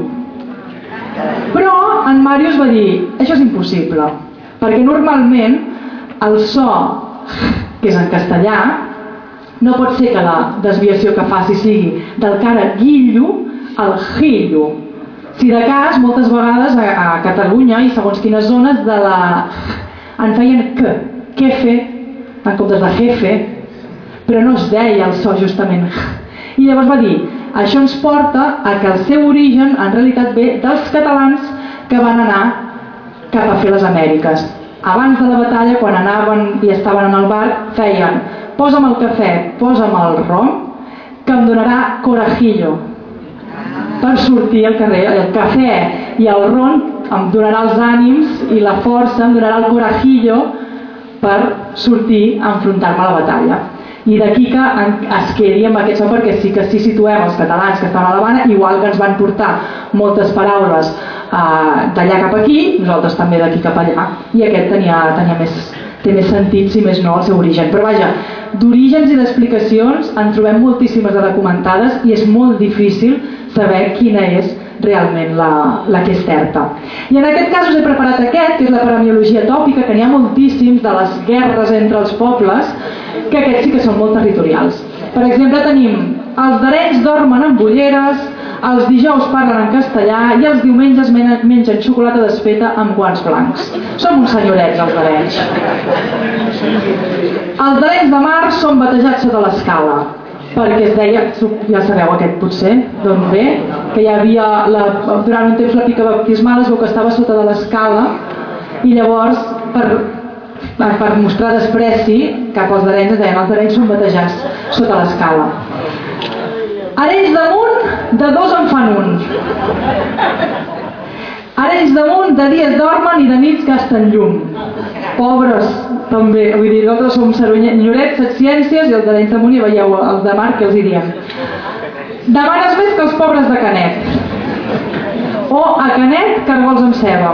Però en Màrius va dir, això és impossible, perquè normalment el so, que és en castellà, no pot ser que la desviació que faci sigui del carajillo al jillo. Si de cas, moltes vegades a Catalunya i segons quines zones de la... en feien quefe, en comptes de jefe, però no es deia el so justament. I llavors va dir, això ens porta a que el seu origen en realitat ve dels catalans que van anar cap a fer les Amèriques. Abans de la batalla, quan anaven i estaven en el bar, feien, posa'm el cafè, posa'm el rom, que em donarà corajillo per sortir al carrer. El cafè i el rom em donarà els ànims i la força, em donarà el corajillo per sortir a enfrontar-me a la batalla. I d'aquí que es quedi amb aquest so, perquè sí que si situem els catalans que estan a l'Havana, igual que ens van portar moltes paraules d'allà cap aquí, nosaltres també d'aquí cap allà, i aquest té més sentit, si més no, el seu origen. Però vaja, d'orígens i d'explicacions en trobem moltíssimes de documentades i és molt difícil saber quina és realment la que és certa. I en aquest cas us he preparat aquest, que és la paremiologia tòpica, que n'hi ha moltíssims de les guerres entre els pobles, que aquests sí que són molt territorials. Per exemple, tenim els d'Arenys dormen en bolleres, els dijous parlen en castellà i els diumenges mengen xocolata desfeta amb guants blancs. Som uns senyorets, els d'Arenys. Els d'Arenys de Mar són batejats sota l'escala, perquè es deia, ja sabeu aquest potser, d'on ve, que hi havia, durant un temps la pica baptismal es veu que estava sota de l'escala i llavors per mostrar despreci cap als d'Arenys, es deien els d'Arenys són batejats sota l'escala. Ara ells damunt, de dos en fan un. Ara ells damunt, de dies dormen i de nits gasten llum. Pobres, també. Vull dir, nosaltres som Lloret, Set Ciències, i els de l'Arenys de Munt, i veieu els de Mar, què els hi diem. Demanes més que els pobres de Canet. O a Canet, cargols amb ceba.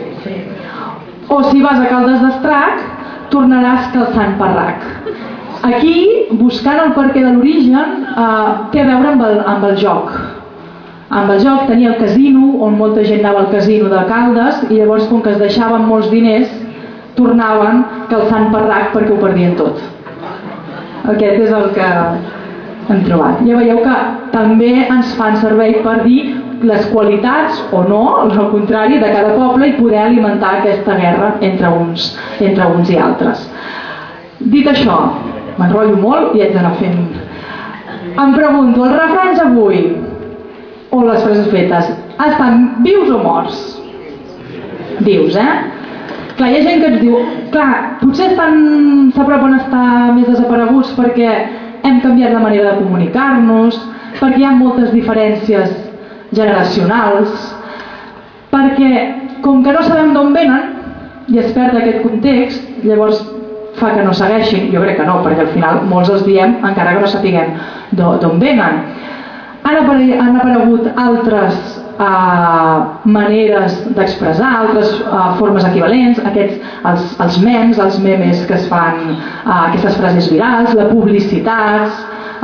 O si vas a Caldes d'Estrac, tornaràs calçant parrac. Aquí, buscant el perquè de l'origen, té a veure amb el joc. Amb el joc tenia el casino, on molta gent anava al casino de Caldes, i llavors, com que es deixaven molts diners, tornaven calçant parrac perquè ho perdien tot. Aquest és el que hem trobat. Ja veieu que també ens fan servei per dir les qualitats, o no, al contrari, de cada poble i poder alimentar aquesta guerra entre uns i altres. Dit això, m'enrotllo molt i haig d'anar fent. Em pregunto, els refranys avui, o les frases fetes, estan vius o morts? Vius, Clar, hi ha gent que ens diu, clar, potser s'apropen a estar més desapareguts perquè hem canviat la manera de comunicar-nos, perquè hi ha moltes diferències generacionals, perquè com que no sabem d'on venen i es perd aquest context, llavors fa que no segueixin. Jo crec que no, perquè al final molts els diem encara que no sapiguem d'on venen. Han aparegut altres maneres d'expressar, altres formes equivalents, els memes que es fan, aquestes frases virals, la publicitat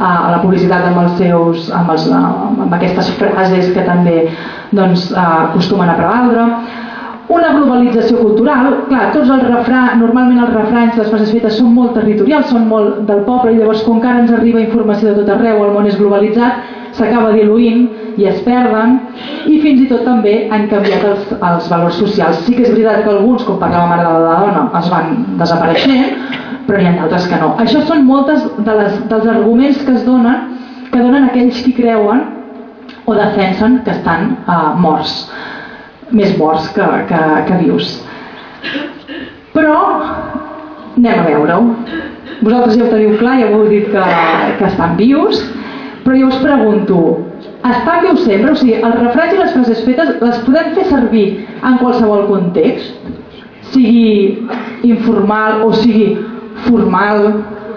amb aquestes frases que també acostumen a prevaldre. Una globalització cultural, clar, normalment els refranys, les frases fetes són molt territorials, són molt del poble, i llavors com que ara ens arriba informació de tot arreu, el món és globalitzat, s'acaba diluint i es perden, i fins i tot també han canviat els valors socials. Sí que és veritat que alguns, com parlàvem ara de la dona, es van desapareixent, però n'hi ha d'altres que no. Això són moltes dels arguments que donen aquells qui creuen o defensen que estan morts, més morts que vius. Però anem a veure-ho. Vosaltres ja ho teniu clar, ja ho heu dit que estan vius, però jo us pregunto, estan vius sempre? O sigui, els refranys i les frases fetes les podem fer servir en qualsevol context, sigui informal o sigui formal.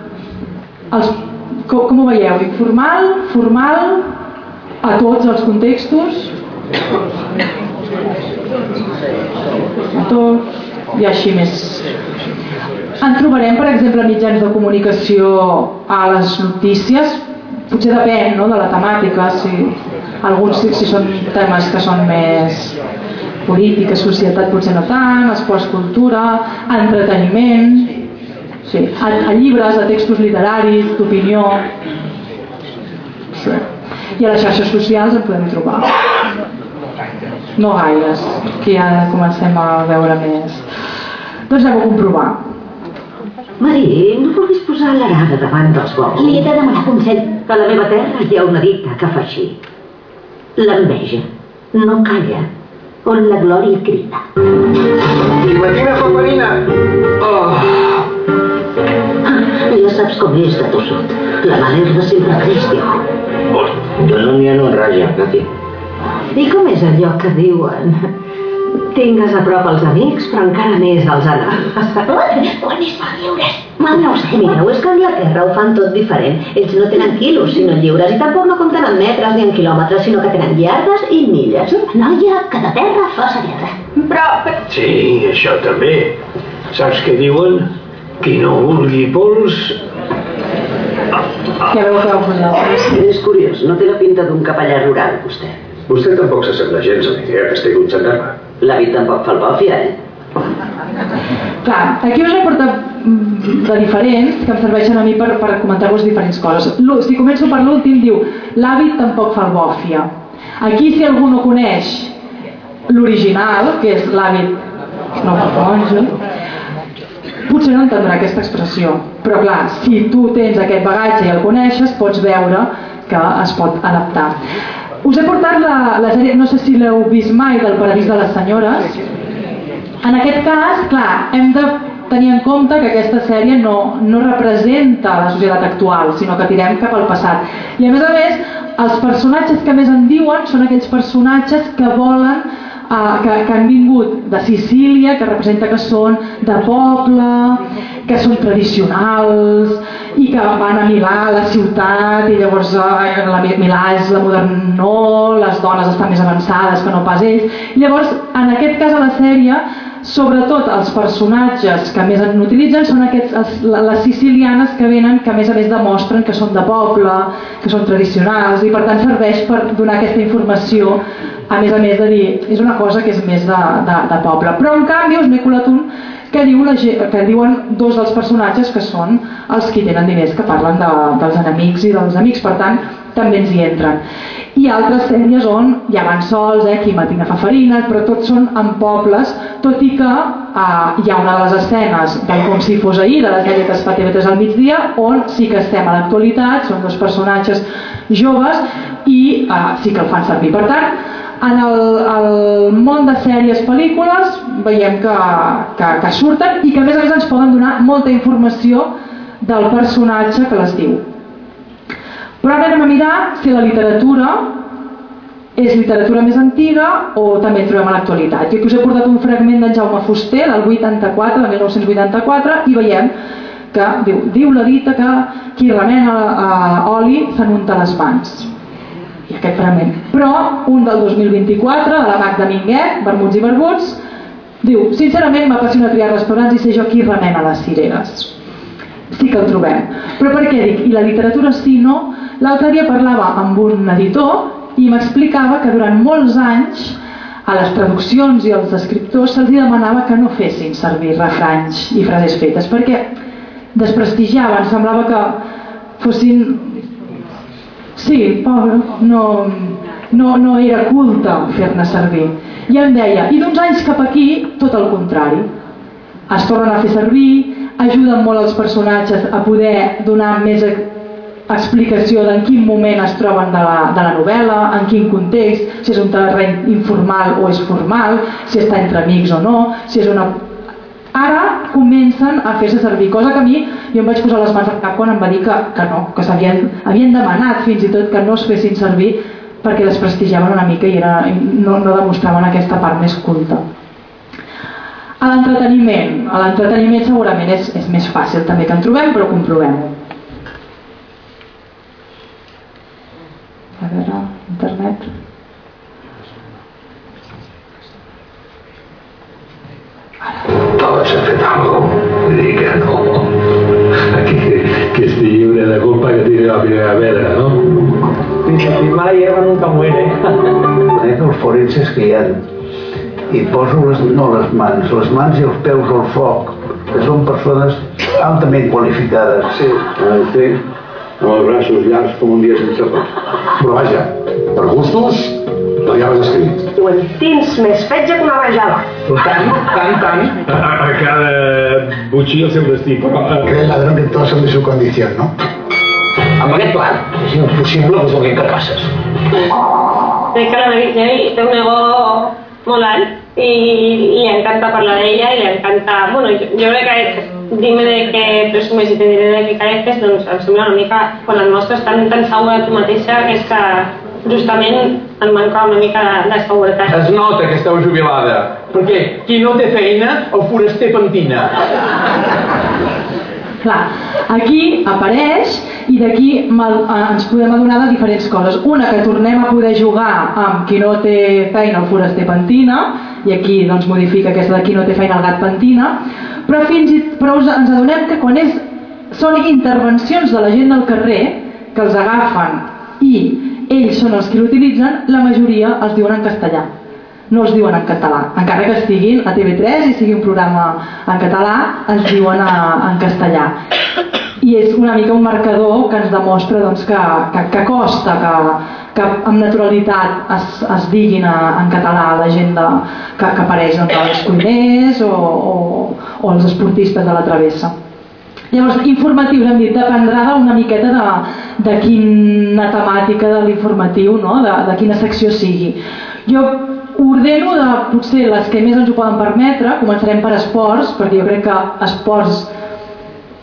Com ho veieu? Informal, formal, a tots els contextos, a tots, i així més. En trobarem, per exemple, mitjans de comunicació a les notícies. Potser depèn, no?, de la temàtica, alguns si són temes que són més política, societat potser no tant, esports, cultura, entreteniment, a llibres, a textos literaris, d'opinió. I a les xarxes socials en podem trobar. No gaires, que ja comencem a veure més. Doncs anem a comprovar.
Marí, no vulguis posar l'arada davant dels bous.
Li he de demanar consell.
A la meva terra hi ha una dita que fa així. L'enveja no calla, on la glòria crida.
Imagina paperina!
Ja saps com és de tossut. La malerna sempre creix, Diego.
No n'hi ha un raja, Cati.
I com és allò que diuen? Tingues a prop els amics, però encara més els anars.
On es fa lliures? No ho sé.
Mireu, és que a Anglaterra ho fan tot diferent. Ells no tenen quilos, sinó lliures, i tampoc no compten en metres ni en quilòmetres, sinó que tenen iardes i milles.
Noia, que de terra fa sa guerra. Però...
Sí, això també. Saps què diuen? Qui no vulgui pols...
Què veu que vosaltres?
És curiós, no té la pinta d'un capellà rural, vostè.
Vostè tampoc s'assembla gens a l'idea que estigui un gendarme.
L'hàbit tampoc fa el bòfia,
Clar, aquí us he portat de diferents que em serveixen a mi per comentar-vos diferents coses. Si començo per l'últim, diu l'hàbit tampoc fa el bòfia. Aquí, si algú no coneix l'original, que és l'hàbit no fa monjo, potser no entendrà aquesta expressió, però clar, si tu tens aquest bagatge i el coneixes, pots veure que es pot adaptar. Us he portat la sèrie, no sé si l'heu vist mai, del Paradís de les Senyores. En aquest cas, clar, hem de tenir en compte que aquesta sèrie no representa la societat actual, sinó que tirem cap al passat. I a més, els personatges que més en diuen són aquells personatges que volen, que han vingut de Sicília, que representa que són de poble, que són tradicionals i que van a Milà, a la ciutat, i llavors Milà és la modernor, les dones estan més avançades que no pas ells. Llavors, en aquest cas a la sèrie, sobretot els personatges que més en utilitzen són les sicilianes que venen, que a més demostren que són de poble, que són tradicionals, i per tant serveix per donar aquesta informació, a més de dir, és una cosa que és més de poble. Però en canvi us n'he colat un que diuen dos dels personatges que són els que tenen diners, que parlen dels enemics i dels amics, per tant també ens hi entren. I altres sèries on ja van sols, Qui matina fa farina, però tots són en pobles, tot i que hi ha una de les escenes del Com si fos ahir, de la sèrie que es fa a TV3 al migdia, on sí que estem a l'actualitat, són dos personatges joves i sí que el fan servir. Per tant, en el món de sèries, pel·lícules, veiem que surten i que a més ens poden donar molta informació del personatge que les diu. Però ara anem a mirar si la literatura és literatura més antiga o també en trobem a l'actualitat. Jo us he portat un fragment d'en Jaume Fuster, del 84, de 1984, i veiem que diu la dita que qui remena oli s'enunta les mans. I aquest fragment. Però un del 2024, de la Magda Minguet, Vermuts i Barbuts, diu: sincerament m'apassiona triar restaurants i ser jo qui remena les cireres. Sí que el trobem. Però per què dic? I la literatura sí, no? L'altre dia parlava amb un editor i m'explicava que durant molts anys a les traduccions i als escriptors se'ls demanava que no fessin servir refranys i frases fetes, perquè desprestigiaven, semblava que fossin... Sí, pobre, no era culte fer-ne servir. I em deia, i d'uns anys cap aquí, tot el contrari. Es tornen a fer servir, ajuden molt els personatges a poder donar més explicació d'en quin moment es troben de la novel·la, en quin context, si és un terreny informal o és formal, si està entre amics o no, si és una... Ara comencen a fer-se servir, cosa que a mi, jo em vaig posar les mans al cap quan em va dir que no, que havien demanat fins i tot que no es fessin servir perquè les prestigiaven una mica i no demostraven aquesta part més culta. A l'entreteniment segurament és més fàcil també que en trobem, però comprovem-ho. A veure, internet...
Todos han fet algo. Vull dir que no. Que estigui lliure de culpa que tiri la primera pedra, ¿no?
Mi mala hierba nunca muere.
Conec els forenses que hi ha i poso les mans i els peus al foc, que són persones altament qualificades.
Sí, sí, amb els braços llargs com un dia sense pa.
Però vaja, per gustos, no hi ha res escrit.
Tu en tens més fetge que una rajada.
Tant. A cada butxí el seu destí, però...
Cree el ladrón que todos son de su condición, ¿no?
Amb aquest plan, és impossible que vulguin carcasses.
Crec que la Meritxell té un ego molt alt i li encanta parlar d'ella i li encanta... Bueno, jo crec que dir-me de què presumeix i te diré de què careces, doncs em sembla una mica, quan et mostres tan segura de tu mateixa, que és que justament em manca una mica de seguretat.
Es nota que esteu jubilada, perquè qui no té feina, el foraster pentina.
Clar, aquí apareix i d'aquí ens podem adonar de diferents coses. Una, que tornem a poder jugar amb qui no té feina el foraster pentina, i aquí doncs modifica aquesta de qui no té feina el gat pentina, però ens adonem que quan són intervencions de la gent del carrer que els agafen i ells són els que l'utilitzen, la majoria els diuen en castellà, no els diuen en català, encara que estiguin a TV3 i sigui un programa en català, els diuen en castellà. I és una mica un marcador que ens demostra doncs, que costa que amb naturalitat es diguin en català la gent que apareix als cuiners o els esportistes de la travessa. Llavors, informatius, hem dit, dependrà una miqueta de quina temàtica de l'informatiu, no? de quina secció sigui. Jo ordeno de potser les que més ens ho poden permetre, començarem per esports, perquè jo crec que esports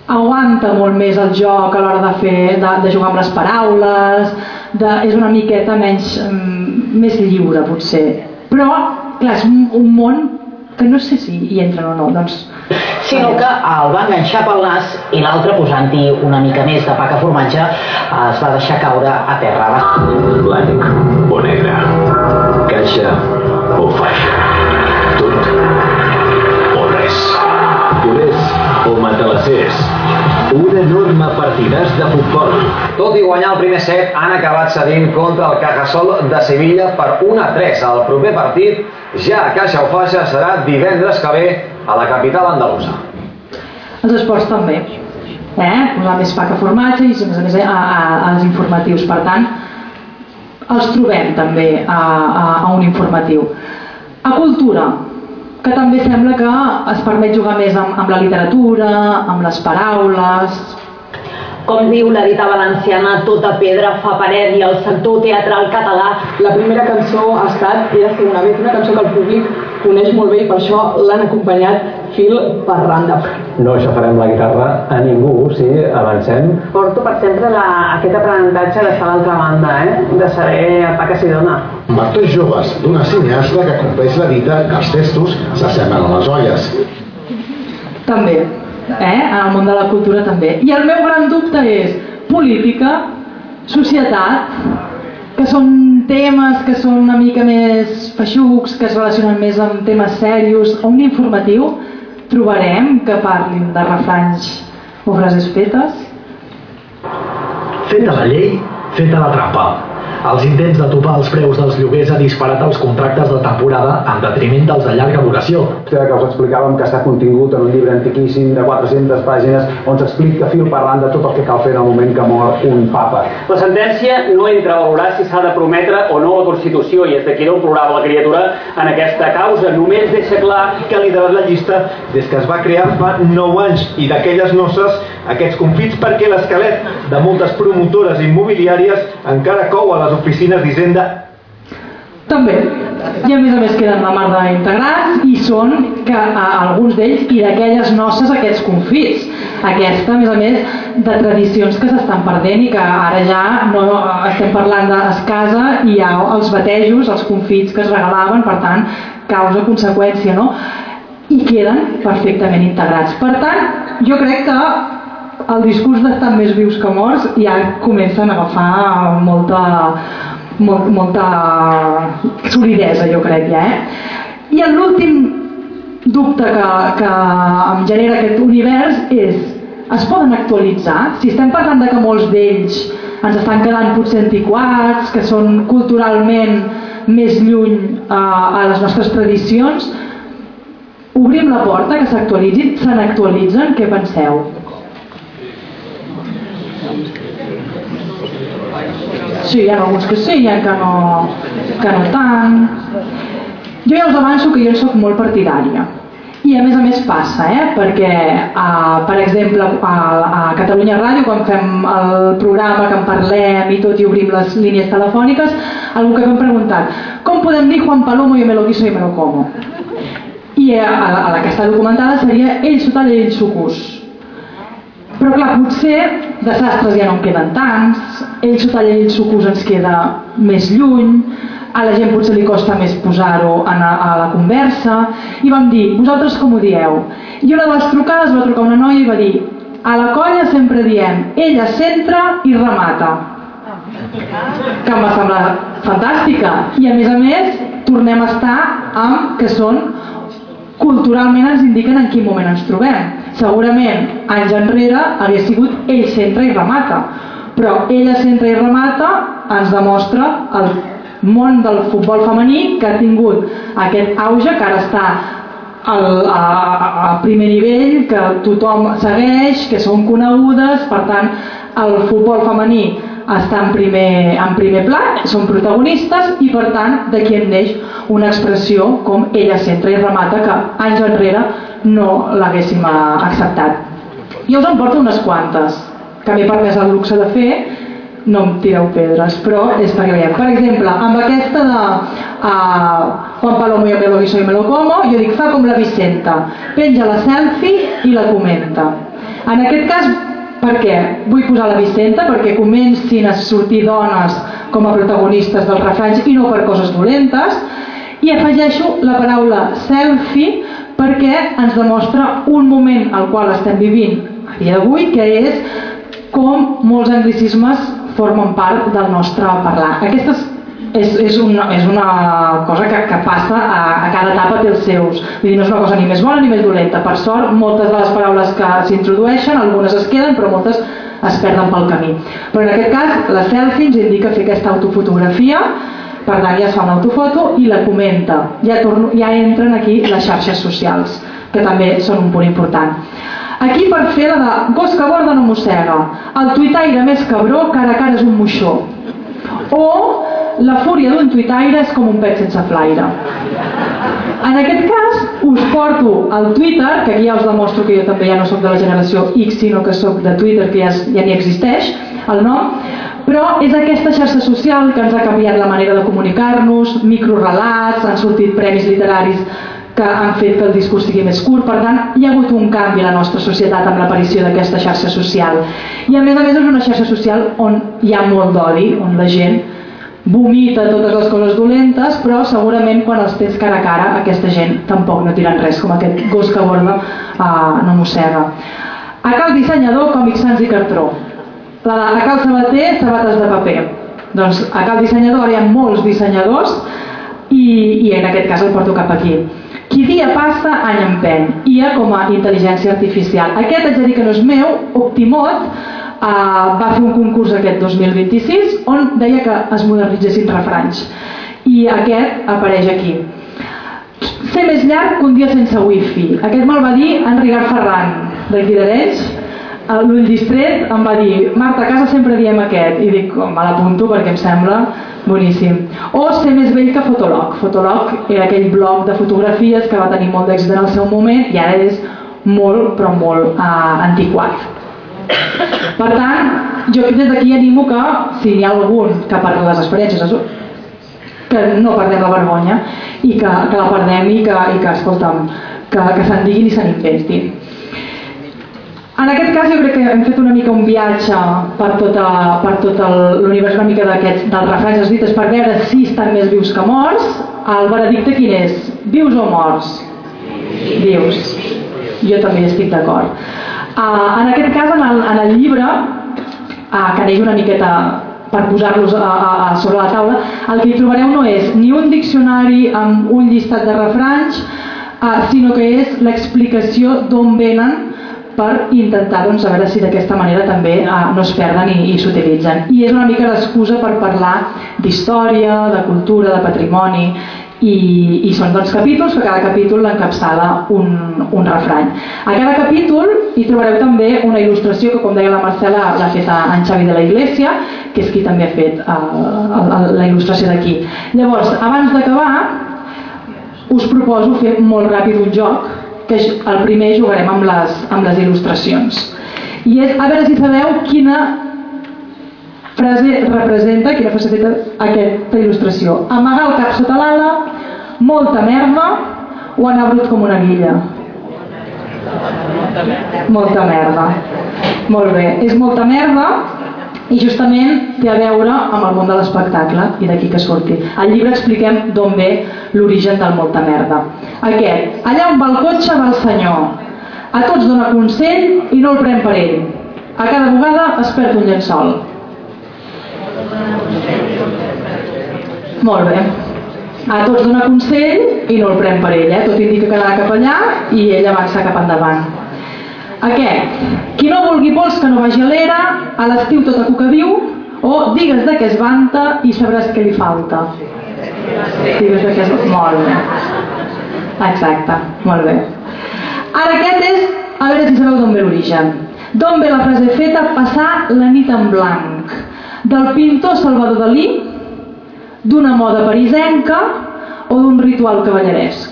aguanta molt més el joc a l'hora de jugar amb les paraules, és una miqueta més lliure potser, però clar, és un món que no sé si hi entren o no, doncs...
Sinó que el va enganxar pel nas i l'altre, posant-hi una mica més de pa que formatge, es va deixar caure a terra.
Blanc o negre, caixa o faixa, tot o res, bolers o matalassers, un enorme partidàs de futbol.
Tot i guanyar el primer set, han acabat cedint contra el Cajasol de Sevilla per 1-3. El proper partit, ja a caixa o faixa, serà divendres que ve a la capital andalusa.
Els esports també, posar més pa que formatge i a més als informatius, per tant els trobem també a un informatiu. A cultura, que també sembla que es permet jugar més amb la literatura, amb les paraules.
Com diu la dita valenciana, tota pedra fa paret, i el sector teatral català...
La primera cançó ha estat, era segurament una cançó que el públic coneix molt bé i per això l'han acompanyat fil per randa.
No aixafarem la guitarra a ningú si avancem.
Porto per sempre aquest aprenentatge d'estar a l'altra banda, de saber el pa que s'hi dona.
Amb actors joves d'una cineasta que compleix la dita que els testos s'assemblen a les olles.
També. En el món de la cultura també. I el meu gran dubte és política, societat, que són temes que són una mica més feixucs, que es relacionen més amb temes serios. A un informatiu trobarem que parlin de refranys o frases fetes?
Feta la llei, feta la trampa. Els intents de topar els preus dels lloguers ha disparat els contractes de temporada en detriment dels de llarga duració.
Que us explicàvem que està contingut en un llibre antiquíssim de 400 pàgines on s'explica fil per randa tot el que cal fer en el moment que mor un papa.
La sentència no entra a valorar si s'ha de prometre o no la Constitució i és d'aquí d'on plorava la criatura en aquesta causa. Només deixa clar
que ha liderat la llista des que es va crear fa 9 anys i d'aquelles noces aquests confits perquè l'esquelet de moltes promotores immobiliàries encara cou a les oficines d'Hisenda.
També. I a més queden la mar d'integrats i són que alguns d'ells i d'aquelles noces aquests confits. Aquesta, a més, de tradicions que s'estan perdent i que ara ja no estem parlant d'escasa i hi ha els batejos, els confits que es regalaven, per tant, causa-conseqüència, no? I queden perfectament integrats. Per tant, jo crec que el discurs d'estar més vius que morts ja comencen a agafar molta solidesa, jo crec ja, I l'últim dubte que em genera aquest univers és: es poden actualitzar? Si estem parlant de que molts d'ells ens estan quedant potser antiquats, que són culturalment més lluny a les nostres tradicions, obrim la porta que s'actualitzin? Se n'actualitzen? Què penseu? Sí, hi ha alguns que sí, hi ha que no tant. Jo ja us avanço que jo soc molt partidària. I a més passa, perquè, per exemple, a Catalunya Ràdio, quan fem el programa que en parlem i tot i obrim les línies telefòniques, algú que m'ha preguntat: com podem dir Juan Palomo, yo me lo guiso y me lo como? I a la que està documentada seria ell s'ho talla i ell s'ho cus. Però clar, potser de sastres ja no en queden tants, ell s'ho talla i ell s'ho cus ens queda més lluny, a la gent potser li costa més posar-ho a la conversa, i vam dir: vosaltres com ho dieu? I una de les trucades va trucar una noia i va dir: a la colla sempre diem ella centra i remata, que em va semblar fantàstica. I a més tornem a estar amb que són culturalment ens indiquen en quin moment ens trobem. Segurament anys enrere hagués sigut ell centra i remata, però ella centra i remata ens demostra el món del futbol femení, que ha tingut aquest auge, que ara està al primer nivell, que tothom segueix, que són conegudes. Per tant, el futbol femení està en primer pla, són protagonistes, i per tant d'aquí en neix una expressió com ella centra i remata, que anys enrere no l'haguéssim acceptat. Jo us en porto unes quantes que m'he permès el luxe de fer. No em tireu pedres, però és perquè veiem. Per exemple, amb aquesta de Juan Palomo, yo me lo guiso y me lo como, jo dic: fa com la Vicenta, penja la selfie i la comenta. En aquest cas, per què? Vull posar la Vicenta perquè comencin a sortir dones com a protagonistes dels refranys i no per coses dolentes, i afegeixo la paraula selfie perquè ens demostra un moment al qual estem vivint a dia d'avui, que és com molts anglicismes formen part del nostre parlar. Aquesta és una cosa que passa a cada etapa, té els seus. Vull dir, no és una cosa ni més bona ni més dolenta. Per sort, moltes de les paraules que s'introdueixen, algunes es queden, però moltes es perden pel camí. Però en aquest cas, la selfie ens indica fer aquesta autofotografia, per tant ja es fa una autofoto i la comenta. Ja entren aquí les xarxes socials, que també són un punt important. Aquí per fer la de gos que borda no mossega, el tuitaire més cabró cara a cara és un moixó, o la fúria d'un tuitaire és com un pet sense flaire. En aquest cas us porto al Twitter, que aquí ja us demostro que jo també ja no soc de la generació X, sinó que soc de Twitter, que ja ni existeix el nom, però és aquesta xarxa social que ens ha canviat la manera de comunicar-nos, microrelats, han sortit premis literaris que han fet que el discurs sigui més curt. Per tant, hi ha hagut un canvi a la nostra societat amb l'aparició d'aquesta xarxa social. I a més és una xarxa social on hi ha molt d'odi, on la gent vomita totes les coses dolentes, però segurament quan els tens cara a cara aquesta gent tampoc no tiren res, com aquest gos que borda no mossega. A cal dissenyador, còmics sans i cartró. A cal sabater, sabates de paper. Doncs a cal dissenyador hi ha molts dissenyadors i en aquest cas el porto cap aquí. Qui dia passa, any empeny. IA com a intel·ligència artificial. Aquest haig de dir que no és meu, Optimot va fer un concurs aquest 2026 on deia que es modernitzessin refranys. I aquest apareix aquí. Ser més llarg que un dia sense wifi. Aquest me'l va dir en Ricard Ferran, d'aquí d'Arenys. L'ull distret em va dir: Marta, a casa sempre diem aquest. I dic, me l'apunto perquè em sembla boníssim. O ser més vell que Fotolog. Fotolog era aquell blog de fotografies que va tenir molt d'èxit en el seu moment i ara és molt, però molt antiquat. Per tant, jo des d'aquí animo que si hi ha algun que per les experiències que no perdem la vergonya i que la perdem i que escolta'm, que se'n diguin i se n'inventin. En aquest cas jo crec que hem fet una mica un viatge per tot l'univers una mica dels refranys els dites per veure si estan més vius que morts. El veredicte quin és? Vius o morts? Vius. Jo també estic d'acord. En aquest cas, en el llibre, que neix una miqueta per posar-los sobre la taula, el que hi trobareu no és ni un diccionari amb un llistat de refranys, sinó que és l'explicació d'on venen per intentar a veure si d'aquesta manera també no es perden i s'utilitzen. I és una mica l'excusa per parlar d'història, de cultura, de patrimoni, i són capítols que cada capítol l'encapçala un refrany. A cada capítol hi trobareu també una il·lustració que, com deia la Marcela, l'ha fet en Xavi de la Iglesia, que és qui també ha fet la il·lustració d'aquí. Llavors, abans d'acabar, us proposo fer molt ràpid un joc, que el primer jugarem amb les il·lustracions. I és a veure si sabeu quina frase representa, quina faceta aquesta il·lustració. Amagar el cap sota l'ala, molta merda o anar brut com una guilla? Molta merda. Molt bé, és molta merda i justament té a veure amb el món de l'espectacle i d'aquí que surti. Al llibre expliquem d'on ve l'origen del molta merda. Aquest, allà on va el cotxe va el senyor. A tots dona consell i no el pren per ell. A cada bugada es perd un llençol. Molt bé. A tots dona consell i no el pren per ell. Tot indica que anarà cap allà i ell avança cap endavant. Aquest, qui no vulgui pols que no vagi a l'era, a l'estiu tota cuca viu, o digues de què es vanta i sabràs què li falta. Digues de què es vanta. Molt bé. Exacte, molt bé. Ara aquest és, a veure si sabeu d'on ve l'origen. D'on ve la frase feta passar la nit en blanc? Del pintor Salvador Dalí, d'una moda parisenca o d'un ritual cavalleresc?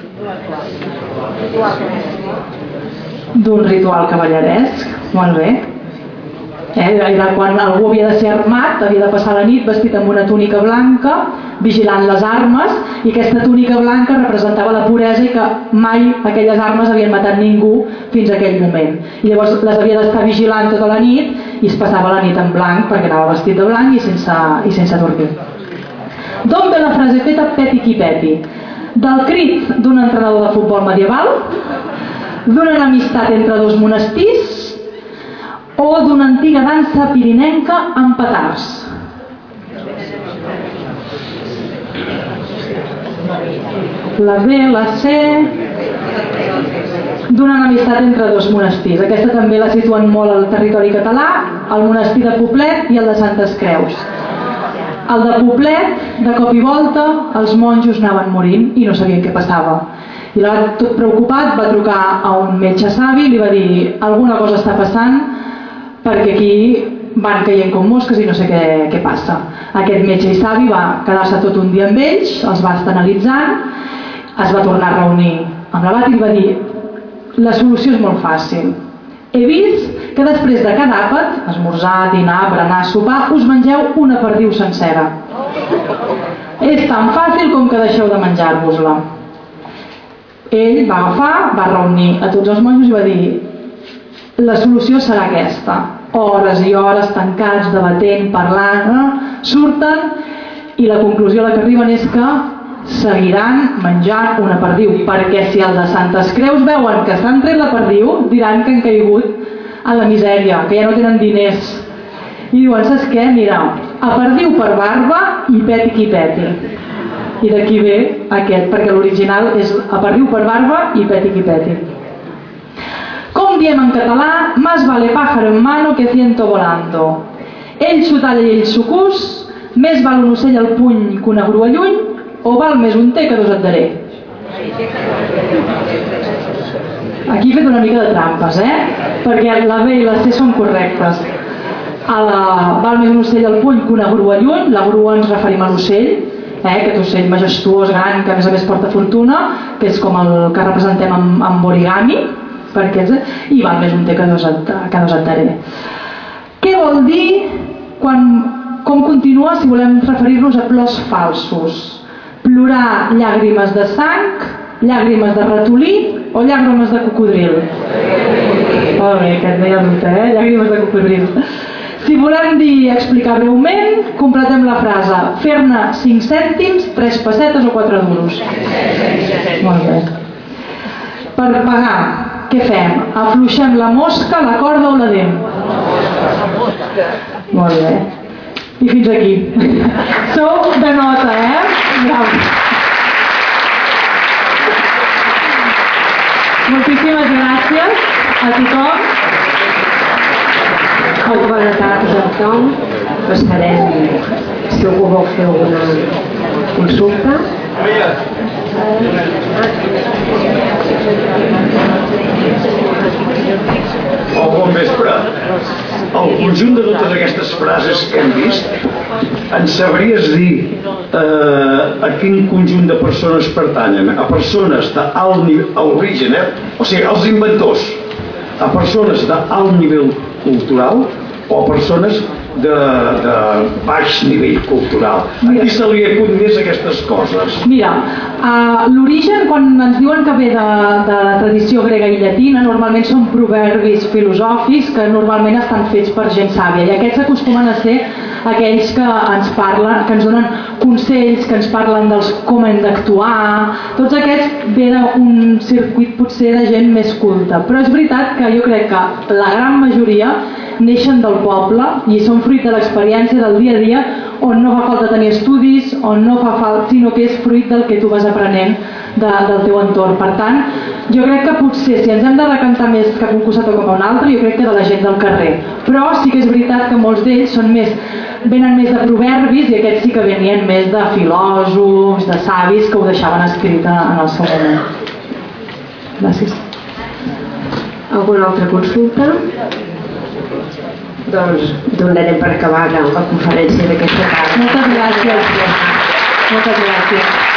D'un ritual cavalleresc, molt bé. Era quan algú havia de ser armat, havia de passar la nit vestit amb una túnica blanca, vigilant les armes, i aquesta túnica blanca representava la puresa i que mai aquelles armes havien matat ningú fins a aquell moment. I llavors les havia d'estar vigilant tota la nit i es passava la nit en blanc perquè anava vestit de blanc i sense dormir. D'on ve la frase feta peti qui peti? Del crit d'un entrenador de futbol medieval, d'una enemistat entre dos monestirs o d'una antiga dansa pirinenca amb petards? La B, la C, d'una enemistat entre dos monestirs. Aquesta també la situen molt al territori català, el monestir de Poblet i el de Santes Creus. El de Poblet, de cop i volta, els monjos anaven morint i no sabien què passava. I tot preocupat va trucar a un metge savi i li va dir: alguna cosa està passant perquè aquí van caient com mosques i no sé què passa. Aquest metge i savi va quedar-se tot un dia amb ells, els va estar analitzant, es va tornar a reunir amb l'abat i li va dir: la solució és molt fàcil. He vist que després de cada àpat, esmorzar, dinar, berenar, sopar, us mengeu una perdiu sencera. És tan fàcil com que deixeu de menjar-vos-la. Ell va agafar, va reunir a tots els monjos i va dir: la solució serà aquesta. Hores i hores tancats, debatent, parlant, surten i la conclusió a la que arriben és que seguiran menjant una perdiu, perquè si els de Santes Creus veuen que s'han tret la perdiu, diran que han caigut a la misèria, que ja no tenen diners. I diuen: saps què? Mira, a perdiu per barba i peti qui peti. I d'aquí ve aquest, perquè l'original és a perdiu per barba i peti qui peti. Com diem en català, más vale pájaro en mano que ciento volando. Ell s'ho talla i ell s'ho cus, més val un ocell al puny que una grua lluny, o val més un té que dos et daré. Aquí he fet una mica de trampes, perquè la B i la C són correctes. Val més un ocell al puny que una grua lluny. La grua ens referim a l'ocell, aquest ocell majestuós, gran, que a més porta fortuna, que és com el que representem amb origami, i val més un té que dos et daré. Què vol dir com continua si volem referir-nos a plors falsos? Plorar llàgrimes de sang, llàgrimes de ratolí o llàgrimes de cocodril? Molt bé, aquest deia dubte, llàgrimes de cocodril. Si volem explicar breument, completem la frase: fer-ne 5 cèntims, 3 pessetes o 4 duros. Molt bé. Per pagar, què fem? Afluixem la mosca, la corda o la dent? Molt bé. I fins aquí. Sou de nota, Bravo. Moltíssimes gràcies a tothom.
Bona tarda a tothom. Passarem, si algú vol fer alguna consulta.
Bon vespre. El conjunt de totes aquestes frases que hem vist, ens sabries dir a quin conjunt de persones pertanyen? A persones d'alt nivell, a l'origen, o sigui, als inventors, a persones d'alt nivell cultural o a persones de baix nivell cultural? A qui se li acut més aquestes coses?
Mira, l'origen, quan ens diuen que ve de la tradició grega i llatina, normalment són proverbis filosòfics que normalment estan fets per gent sàvia, i aquests acostumen a ser aquells que ens parlen, que ens donen consells, que ens parlen dels com hem d'actuar. Tots aquests ve d'un circuit potser de gent més culta, però és veritat que jo crec que la gran majoria neixen del poble i són fruit de l'experiència del dia a dia, on no fa falta tenir estudis, on no fa falta, sinó que és fruit del que tu vas aprenent del teu entorn. Per tant, jo crec que potser si ens hem de decantar més cap un costat o cap a un altre, jo crec que de la gent del carrer, però sí que és veritat que molts d'ells venen més de proverbis i aquests sí que venien més de filòsofs, de savis que ho deixaven escrit en el seu moment. Gràcies.
Alguna altra consulta? Doncs donarem per acabar la conferència d'aquesta tarda.
Moltes gràcies. Moltes gràcies.